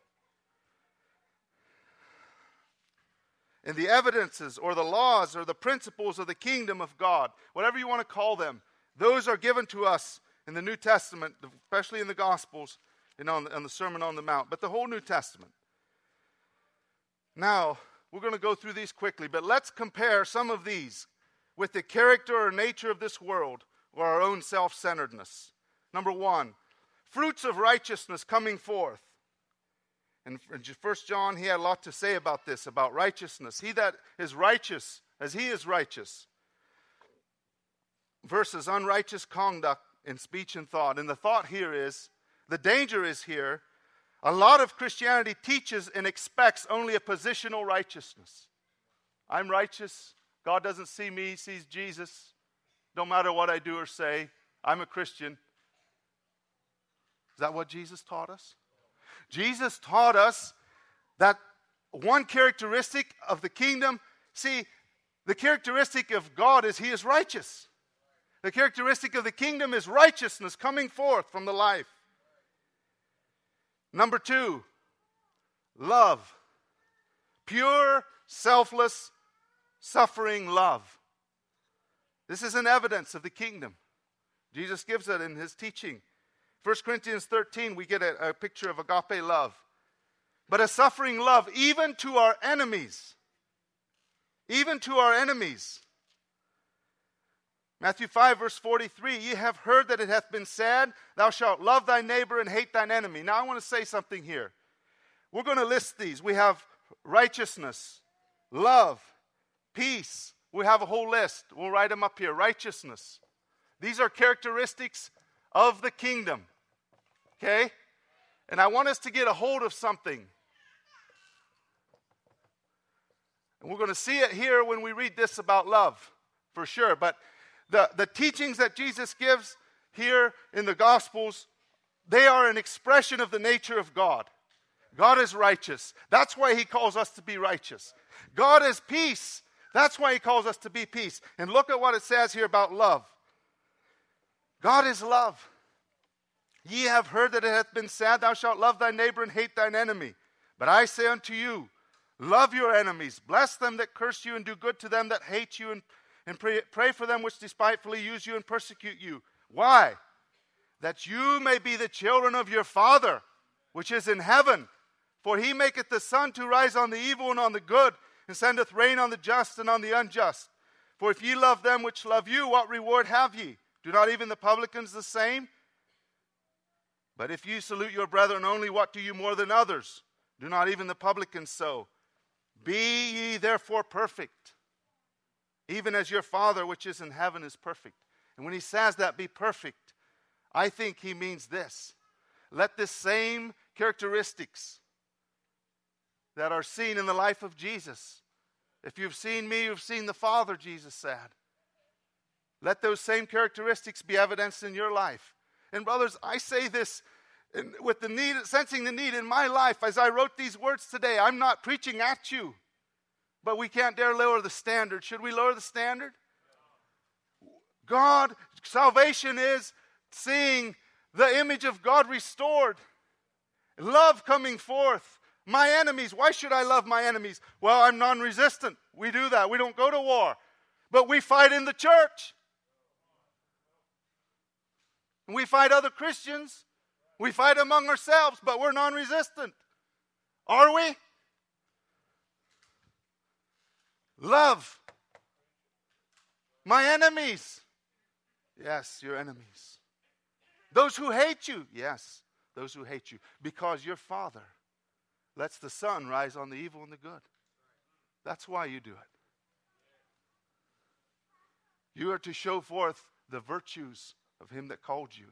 A: And the evidences or the laws or the principles of the kingdom of God, whatever you want to call them, those are given to us in the New Testament, especially in the Gospels and on the Sermon on the Mount, but the whole New Testament. Now, we're going to go through these quickly, but let's compare some of these with the character or nature of this world or our own self-centeredness. Number one, fruits of righteousness coming forth. And in 1 John, he had a lot to say about this, about righteousness. He that is righteous as he is righteous versus unrighteous conduct in speech and thought. And the thought here is, the danger is here, a lot of Christianity teaches and expects only a positional righteousness. I'm righteous. God doesn't see me, he sees Jesus. Don't matter what I do or say, I'm a Christian. Is that what Jesus taught us? Jesus taught us that one characteristic of the kingdom, see, the characteristic of God is He is righteous. The characteristic of the kingdom is righteousness coming forth from the life. Number 2, love. Pure, selfless, suffering love. This is an evidence of the kingdom. Jesus gives it in His teaching. 1 Corinthians 13, we get a picture of agape love. But a suffering love, even to our enemies. Even to our enemies. Matthew 5, verse 43, ye have heard that it hath been said, thou shalt love thy neighbor and hate thine enemy. Now I want to say something here. We're going to list these. We have righteousness, love, peace. We have a whole list. We'll write them up here. Righteousness. These are characteristics of the kingdom. Okay? And I want us to get a hold of something. And we're going to see it here when we read this about love, for sure. But the teachings that Jesus gives here in the Gospels, they are an expression of the nature of God. God is righteous. That's why He calls us to be righteous. God is peace. That's why He calls us to be peace. And look at what it says here about love. God is love. Ye have heard that it hath been said, thou shalt love thy neighbor and hate thine enemy. But I say unto you, love your enemies, bless them that curse you, and do good to them that hate you, and pray for them which despitefully use you and persecute you. Why? That you may be the children of your Father, which is in heaven. For He maketh the sun to rise on the evil and on the good, and sendeth rain on the just and on the unjust. For if ye love them which love you, what reward have ye? Do not even the publicans the same? But if you salute your brethren only, what do you more than others? Do not even the publicans so? Be ye therefore perfect, even as your Father which is in heaven is perfect. And when He says that, be perfect, I think He means this. Let this same characteristics that are seen in the life of Jesus. If you've seen me, you've seen the Father, Jesus said. Let those same characteristics be evidenced in your life. And brothers, I say this with the need, sensing the need in my life as I wrote these words today. I'm not preaching at you, but we can't dare lower the standard. Should we lower the standard? God, salvation is seeing the image of God restored. Love coming forth. My enemies, why should I love my enemies? Well, I'm non-resistant. We do that. We don't go to war. But we fight in the church. We fight other Christians. We fight among ourselves, but we're non-resistant. Are we? Love my enemies. Yes, your enemies. Those who hate you. Yes, those who hate you. Because your Father lets the sun rise on the evil and the good. That's why you do it. You are to show forth the virtues of Him that called you.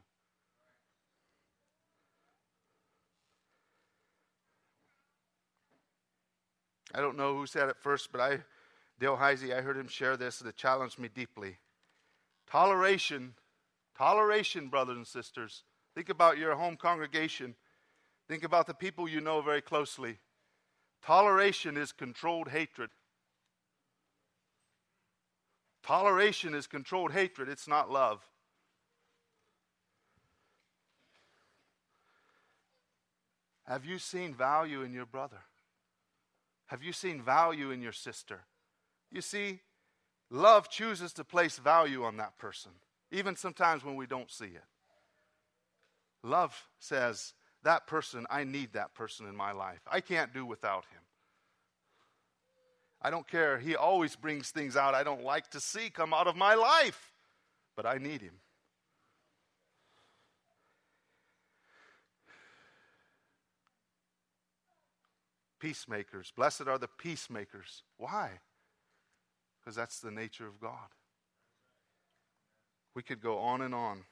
A: I don't know who said it first, but Dale Heisey, I heard him share this, and it challenged me deeply. Toleration, brothers and sisters. Think about your home congregation. Think about the people you know very closely. Toleration is controlled hatred. Toleration is controlled hatred. It's not love. Have you seen value in your brother? Have you seen value in your sister? You see, love chooses to place value on that person, even sometimes when we don't see it. Love says, that person, I need that person in my life. I can't do without him. I don't care. He always brings things out I don't like to see come out of my life, but I need him. Peacemakers. Blessed are the peacemakers. Why? Because that's the nature of God. We could go on and on.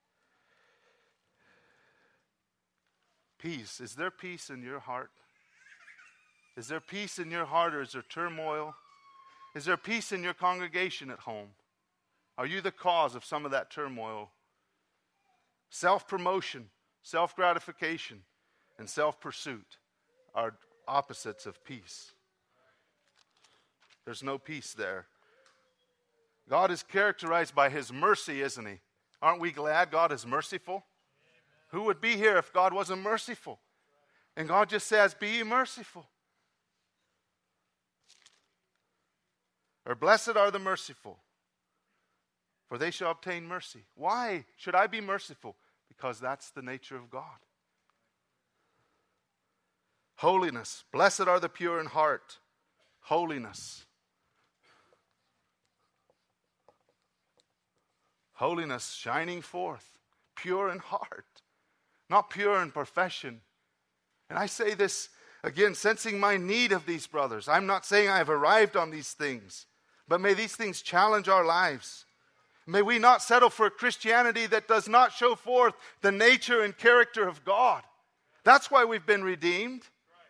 A: Peace. Is there peace in your heart? Is there peace in your heart, or is there turmoil? Is there peace in your congregation at home? Are you the cause of some of that turmoil? Self-promotion, self-gratification. and self-pursuit are opposites of peace. There's no peace there. God is characterized by His mercy, isn't He? Aren't we glad God is merciful? Who would be here if God wasn't merciful? And God just says, be ye merciful. Or blessed are the merciful, for they shall obtain mercy. Why should I be merciful? Because that's the nature of God. Holiness. Blessed are the pure in heart. Holiness. Holiness shining forth. Pure in heart. Not pure in profession. And I say this again, sensing my need of these brothers. I'm not saying I have arrived on these things. But may these things challenge our lives. May we not settle for a Christianity that does not show forth the nature and character of God. That's why we've been redeemed.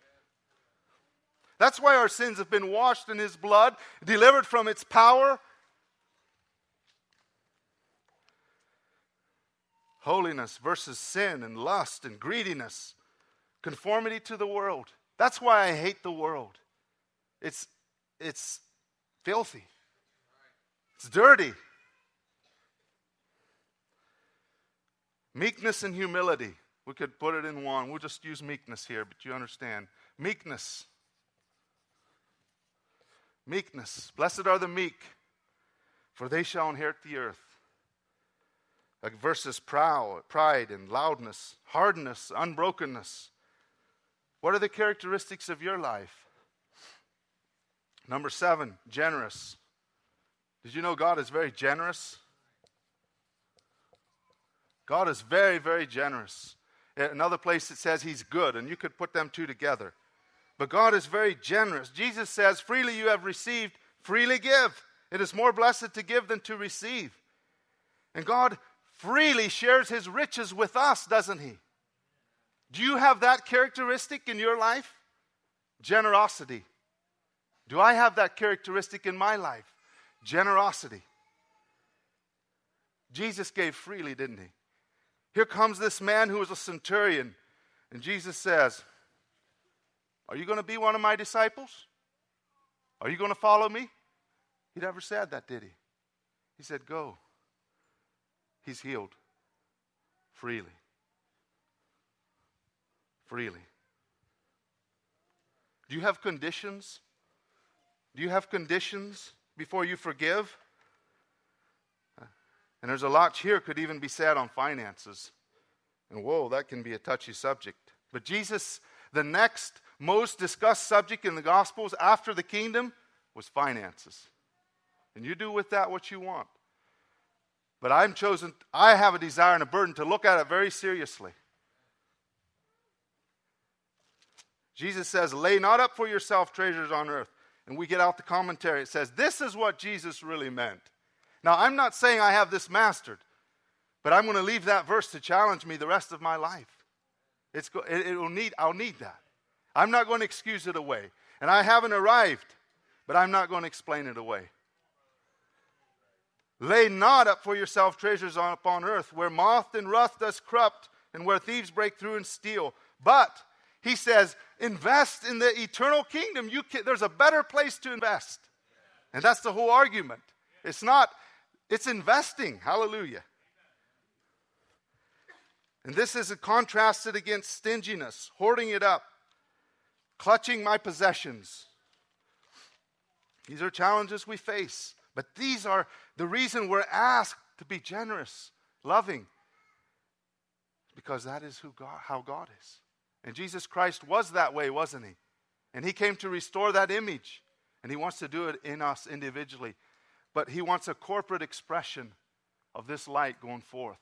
A: That's why our sins have been washed in His blood, delivered from its power. Holiness versus sin and lust and greediness. Conformity to the world. That's why I hate the world. It's filthy. It's dirty. Meekness and humility. We could put it in one. We'll just use meekness here, but you understand. Meekness. Meekness. Blessed are the meek, for they shall inherit the earth. Versus pride and loudness, hardness, unbrokenness. What are the characteristics of your life? Number 7, generous. Did you know God is very generous? God is very, very generous. In another place it says He's good, and you could put them two together. But God is very generous. Jesus says, freely you have received, freely give. It is more blessed to give than to receive. And God freely shares His riches with us, doesn't He? Do you have that characteristic in your life? Generosity. Do I have that characteristic in my life? Generosity. Jesus gave freely, didn't He? Here comes this man who was a centurion, and Jesus says, are you going to be one of my disciples? Are you going to follow me? He never said that, did He? He said, go. He's healed. Freely. Freely. Do you have conditions? Do you have conditions before you forgive? And there's a lot here could even be said on finances. And whoa, that can be a touchy subject. But Jesus, the next most discussed subject in the Gospels after the kingdom was finances. And you do with that what you want. But I have a desire and a burden to look at it very seriously. Jesus says, lay not up for yourself treasures on earth. And we get out the commentary. It says, this is what Jesus really meant. Now, I'm not saying I have this mastered, but I'm going to leave that verse to challenge me the rest of my life. I'll need that. I'm not going to excuse it away. And I haven't arrived, but I'm not going to explain it away. Lay not up for yourself treasures upon earth, where moth and rust does corrupt, and where thieves break through and steal. But, he says, invest in the eternal kingdom. There's a better place to invest. And that's the whole argument. It's investing. Hallelujah. And this is contrasted against stinginess, hoarding it up, clutching my possessions. These are challenges we face. But these are the reason we're asked to be generous, loving. Because that is how God is. And Jesus Christ was that way, wasn't He? And He came to restore that image. And He wants to do it in us individually. But He wants a corporate expression of this light going forth.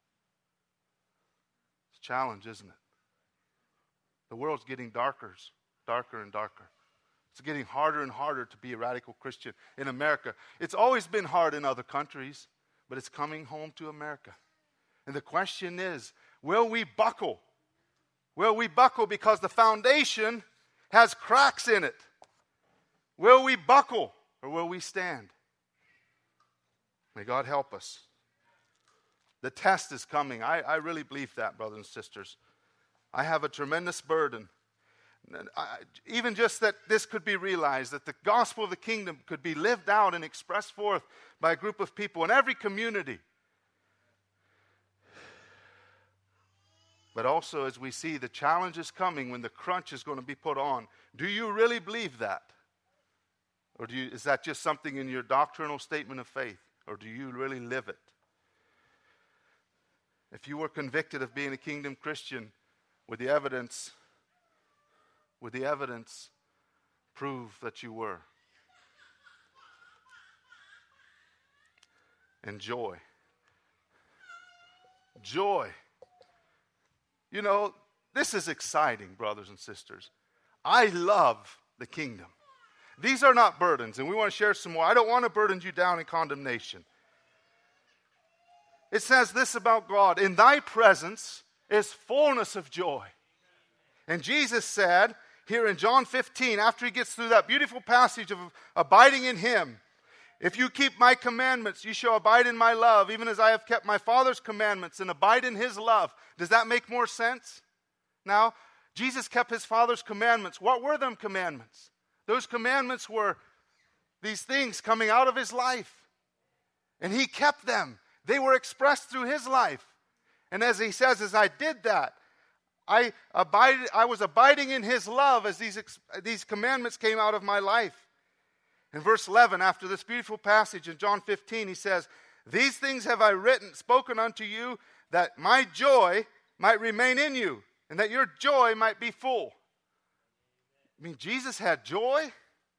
A: It's a challenge, isn't it? The world's getting darker and darker. It's getting harder and harder to be a radical Christian in America. It's always been hard in other countries, but it's coming home to America. And the question is, will we buckle? Will we buckle because the foundation has cracks in it? Will we buckle or will we stand? May God help us. The test is coming. I really believe that, brothers and sisters. I have a tremendous burden. Even just that this could be realized, that the gospel of the kingdom could be lived out and expressed forth by a group of people in every community. But also, as we see the challenge is coming when the crunch is going to be put on, do you really believe that? Or is that just something in your doctrinal statement of faith? Or do you really live it? If you were convicted of being a kingdom Christian, would the evidence prove that you were? And joy. Joy. You know, this is exciting, brothers and sisters. I love the kingdom. These are not burdens, and we want to share some more. I don't want to burden you down in condemnation. It says this about God: in thy presence is fullness of joy. And Jesus said here in John 15, after he gets through that beautiful passage of abiding in him, if you keep my commandments, you shall abide in my love, even as I have kept my Father's commandments and abide in his love. Does that make more sense? Now, Jesus kept his Father's commandments. What were them commandments? Those commandments were these things coming out of his life. And he kept them. They were expressed through his life. And as he says, as I did that, I was abiding in his love as these commandments came out of my life. In verse 11, after this beautiful passage in John 15, he says, these things have I spoken unto you, that my joy might remain in you, and that your joy might be full. I mean, Jesus had joy.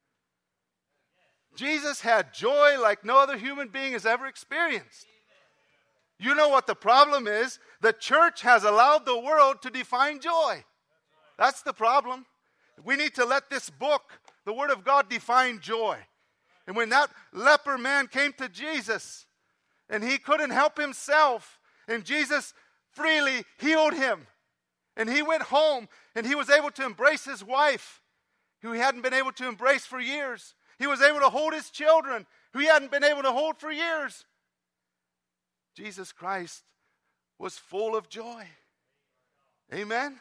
A: Jesus had joy like no other human being has ever experienced. You know what the problem is? The church has allowed the world to define joy. That's the problem. We need to let this book, the Word of God, define joy. And when that leper man came to Jesus, and he couldn't help himself, and Jesus freely healed him, and he went home, and he was able to embrace his wife, who he hadn't been able to embrace for years. He was able to hold his children, who he hadn't been able to hold for years. Jesus Christ was full of joy. Amen?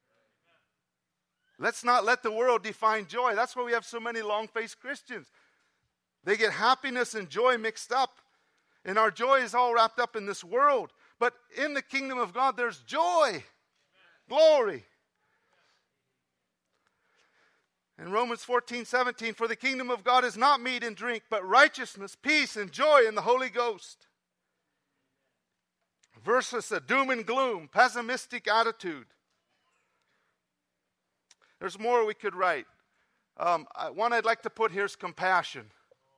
A: Let's not let the world define joy. That's why we have so many long-faced Christians. They get happiness and joy mixed up. And our joy is all wrapped up in this world. But in the kingdom of God, there's joy. Glory. In Romans 14:17, for the kingdom of God is not meat and drink, but righteousness, peace, and joy in the Holy Ghost. Versus a doom and gloom, pessimistic attitude. There's more we could write. One I'd like to put here is compassion.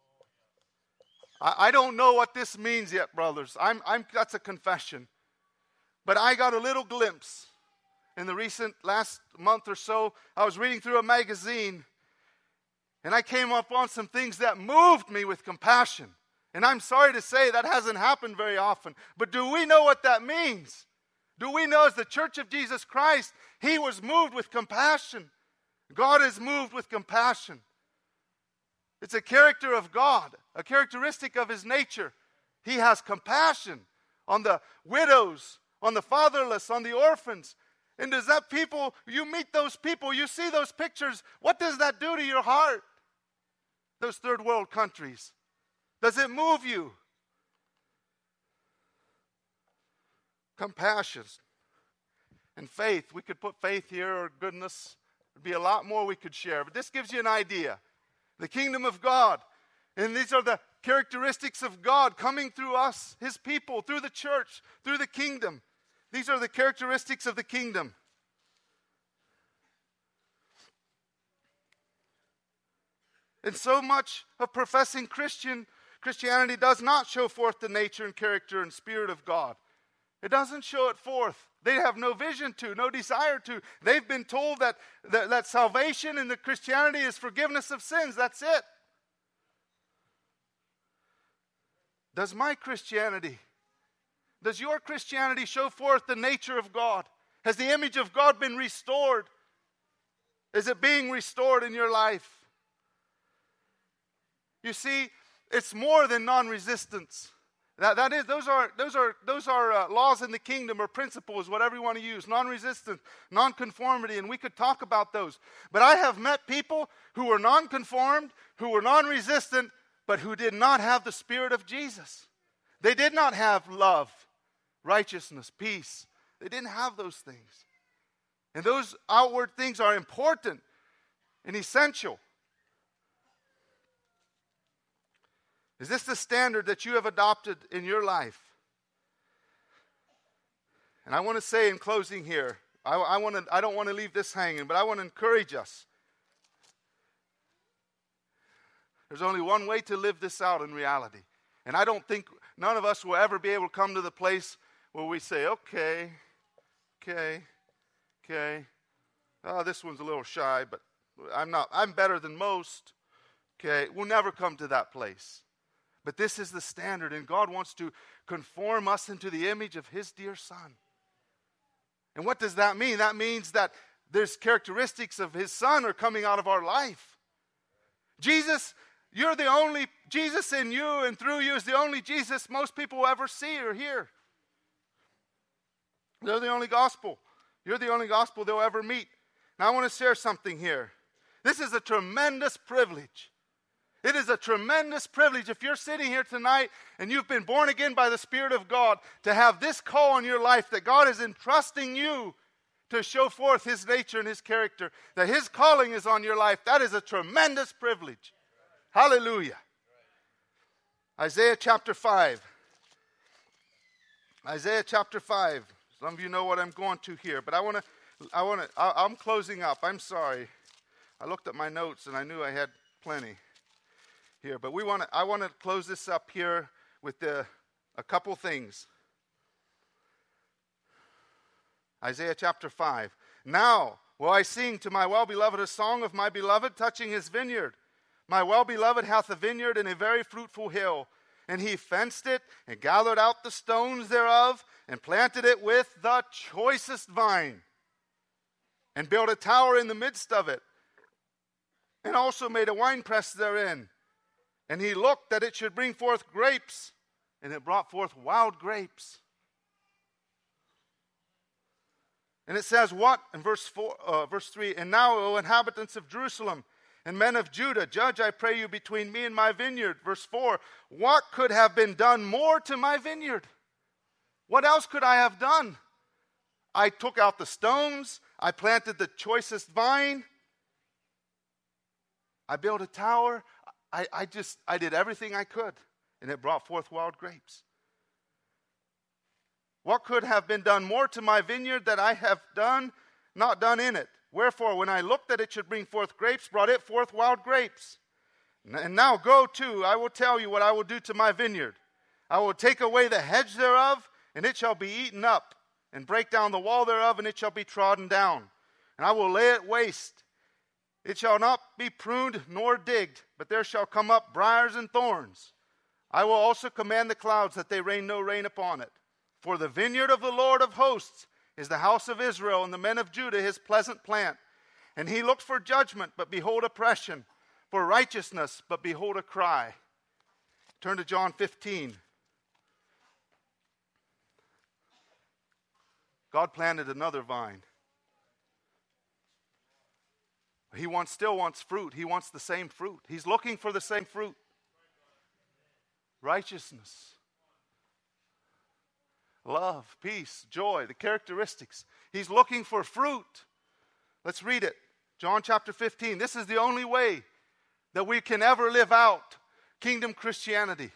A: I don't know what this means yet, brothers. That's a confession. But I got a little glimpse in the last month or so. I was reading through a magazine, and I came up on some things that moved me with compassion. And I'm sorry to say that hasn't happened very often. But do we know what that means? Do we know as the Church of Jesus Christ, he was moved with compassion. God is moved with compassion. It's a character of God, a characteristic of his nature. He has compassion on the widows, on the fatherless, on the orphans. And does that people, you meet those people, you see those pictures, what does that do to your heart? Those third world countries. Does it move you? Compassion and faith. We could put faith here, or goodness. There'd be a lot more we could share. But this gives you an idea. The kingdom of God. And these are the characteristics of God coming through us, his people, through the church, through the kingdom. These are the characteristics of the kingdom. And so much of professing Christianity does not show forth the nature and character and spirit of God. It doesn't show it forth. They have no vision to, no desire to. They've been told that salvation in the Christianity is forgiveness of sins. That's it. Does my Christianity, does your Christianity show forth the nature of God? Has the image of God been restored? Is it being restored in your life? You see, it's more than non-resistance. Those are laws in the kingdom or principles, whatever you want to use. Non-resistance, non-conformity, and we could talk about those. But I have met people who were non-conformed, who were non-resistant, but who did not have the Spirit of Jesus. They did not have love, righteousness, peace. They didn't have those things. And those outward things are important and essential. Is this the standard that you have adopted in your life? And I want to say in closing here, I don't want to leave this hanging, but I want to encourage us. There's only one way to live this out in reality. And I don't think none of us will ever be able to come to the place where we say, okay. Oh, this one's a little shy, but I'm better than most. Okay, we'll never come to that place. But this is the standard, and God wants to conform us into the image of His dear Son. And what does that mean? That means that there's characteristics of His Son are coming out of our life. Jesus, you're the only, Jesus in you and through you is the only Jesus most people will ever see or hear. They're the only gospel. You're the only gospel they'll ever meet. Now I want to share something here. This is a tremendous privilege. It is a tremendous privilege if you're sitting here tonight and you've been born again by the Spirit of God to have this call on your life that God is entrusting you to show forth His nature and His character, that His calling is on your life. That is a tremendous privilege. Hallelujah. Isaiah chapter 5. Isaiah chapter 5. Some of you know what I'm going to here, but I'm closing up. I'm sorry. I looked at my notes and I knew I had plenty here, but I want to close this up here with a couple things. Isaiah chapter 5. Now will I sing to my well-beloved a song of my beloved touching his vineyard. My well-beloved hath a vineyard in a very fruitful hill, and he fenced it and gathered out the stones thereof and planted it with the choicest vine and built a tower in the midst of it and also made a winepress therein. And he looked that it should bring forth grapes, and it brought forth wild grapes. And it says what? In verse 3, and now, O inhabitants of Jerusalem, and men of Judah, judge, I pray you, between me and my vineyard. Verse 4, what could have been done more to my vineyard? What else could I have done? I took out the stones. I planted the choicest vine. I built a tower. I did everything I could, and it brought forth wild grapes. What could have been done more to my vineyard that I have not done in it? Wherefore, when I looked that it should bring forth grapes, brought it forth wild grapes. And now go to, I will tell you what I will do to my vineyard. I will take away the hedge thereof, and it shall be eaten up, and break down the wall thereof, and it shall be trodden down. And I will lay it waste. It shall not be pruned nor digged, but there shall come up briars and thorns. I will also command the clouds that they rain no rain upon it. For the vineyard of the Lord of hosts is the house of Israel, and the men of Judah his pleasant plant. And he looked for judgment, but behold oppression, for righteousness, but behold a cry. Turn to John 15. God planted another vine. He still wants fruit. He wants the same fruit. He's looking for the same fruit. Righteousness, love, peace, joy, the characteristics. He's looking for fruit. Let's read it. John chapter 15. This is the only way that we can ever live out kingdom Christianity.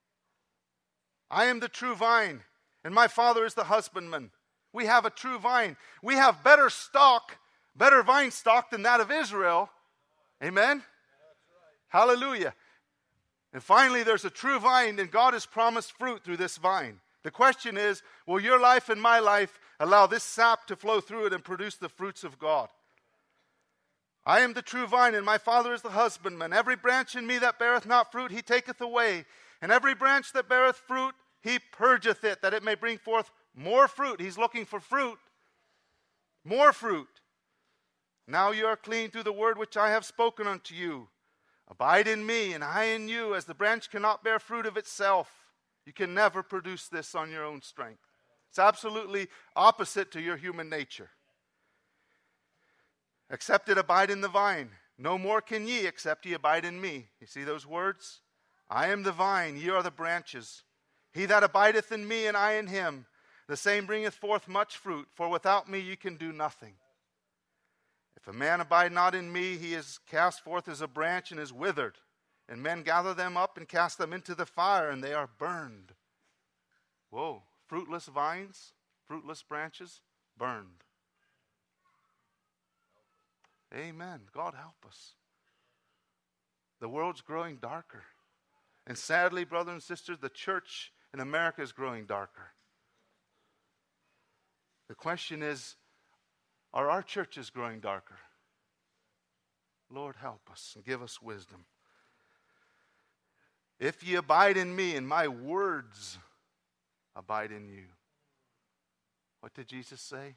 A: I am the true vine, and my Father is the husbandman. We have a true vine. We have better vine stock than that of Israel. Amen? Hallelujah. And finally, there's a true vine, and God has promised fruit through this vine. The question is, will your life and my life allow this sap to flow through it and produce the fruits of God? I am the true vine, and my Father is the husbandman. Every branch in me that beareth not fruit, he taketh away. And every branch that beareth fruit, he purgeth it, that it may bring forth more fruit. He's looking for fruit. More fruit. Now you are clean through the word which I have spoken unto you. Abide in me, and I in you, as the branch cannot bear fruit of itself, You can never produce this on your own strength. It's absolutely opposite to your human nature. Except it abide in the vine. No more can ye, except ye abide in me. You see those words? I am the vine, ye are the branches. He that abideth in me, and I in him, the same bringeth forth much fruit, for without me ye can do nothing. If a man abide not in me, he is cast forth as a branch and is withered. And men gather them up and cast them into the fire, and they are burned. Whoa, fruitless vines, fruitless branches, burned. Amen. God help us. The world's growing darker. And sadly, brothers and sisters, the church in America is growing darker. The question is, are our churches growing darker? Lord, help us and give us wisdom. If ye abide in me and my words abide in you. What did Jesus say?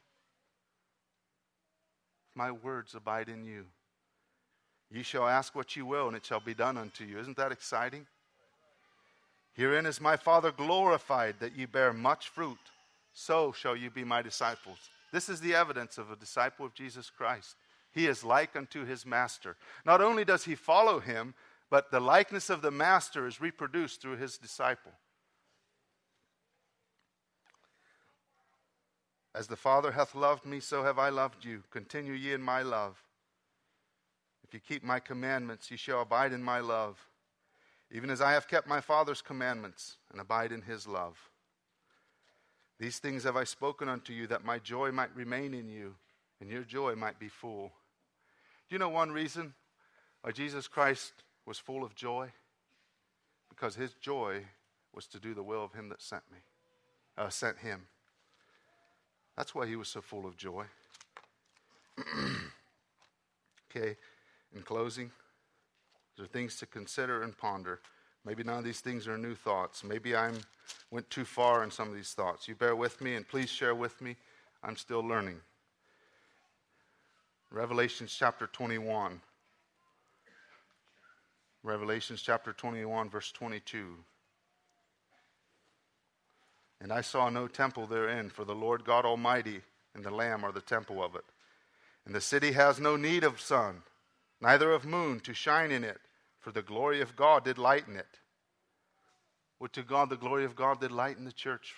A: My words abide in you. Ye shall ask what ye will, and it shall be done unto you. Isn't that exciting? Herein is my Father glorified, that ye bear much fruit. So shall ye be my disciples. This is the evidence of a disciple of Jesus Christ. He is like unto his master. Not only does he follow him, but the likeness of the master is reproduced through his disciple. As the Father hath loved me, so have I loved you. Continue ye in my love. If ye keep my commandments, ye shall abide in my love, even as I have kept my Father's commandments, and abide in his love. These things have I spoken unto you, that my joy might remain in you, and your joy might be full. Do you know one reason why Jesus Christ was full of joy? Because his joy was to do the will of him that sent him. That's why he was so full of joy. Okay, in closing, there are things to consider and ponder. Maybe none of these things are new thoughts. Maybe I went too far in some of these thoughts. You bear with me, and please share with me. I'm still learning. Revelation chapter 21. Revelation chapter 21, verse 22. And I saw no temple therein, for the Lord God Almighty and the Lamb are the temple of it. And the city has no need of sun, neither of moon to shine in it, for the glory of God did lighten it. Would to God the glory of God did lighten the church.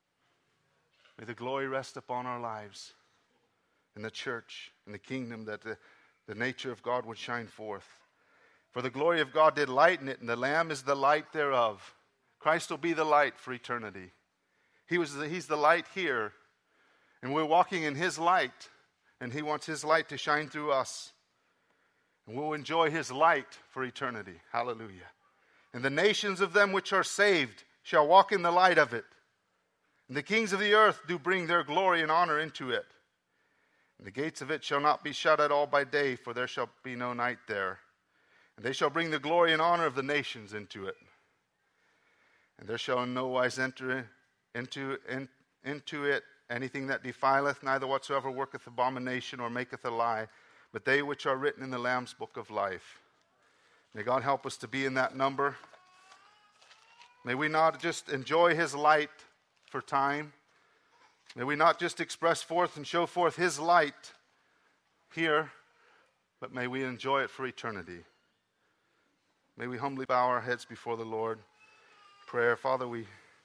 A: May the glory rest upon our lives, in the church, in the kingdom, that the nature of God would shine forth. For the glory of God did lighten it, and the Lamb is the light thereof. Christ will be the light for eternity. He's the light here, and we're walking in his light, and he wants his light to shine through us. And we'll enjoy his light for eternity. Hallelujah. And the nations of them which are saved shall walk in the light of it. And the kings of the earth do bring their glory and honor into it. And the gates of it shall not be shut at all by day, for there shall be no night there. And they shall bring the glory and honor of the nations into it. And there shall in no wise enter into it anything that defileth, neither whatsoever worketh abomination or maketh a lie, but they which are written in the Lamb's book of life. May God help us to be in that number. May we not just enjoy his light for time. May we not just express forth and show forth his light here, but may we enjoy it for eternity. May we humbly bow our heads before the Lord. Prayer. Father, we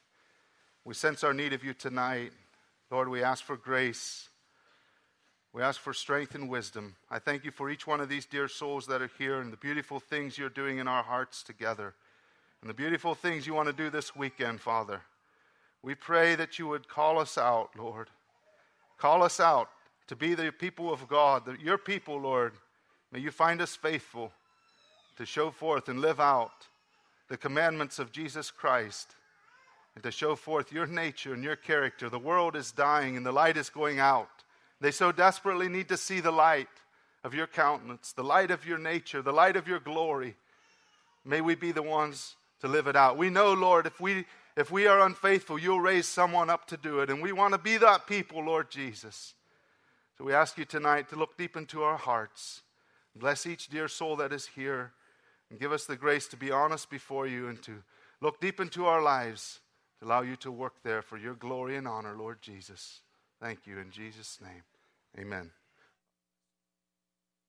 A: sense our need of you tonight. Lord, we ask for grace. We ask for strength and wisdom. I thank you for each one of these dear souls that are here and the beautiful things you're doing in our hearts together and the beautiful things you want to do this weekend, Father. We pray that you would call us out, Lord. Call us out to be the people of God, your people, Lord. May you find us faithful to show forth and live out the commandments of Jesus Christ and to show forth your nature and your character. The world is dying and the light is going out. They so desperately need to see the light of your countenance, the light of your nature, the light of your glory. May we be the ones to live it out. We know, Lord, if we are unfaithful, you'll raise someone up to do it. And we want to be that people, Lord Jesus. So we ask you tonight to look deep into our hearts. Bless each dear soul that is here. And give us the grace to be honest before you and to look deep into our lives Allow you to work there for your glory and honor, Lord Jesus. Thank you in Jesus' name. Amen.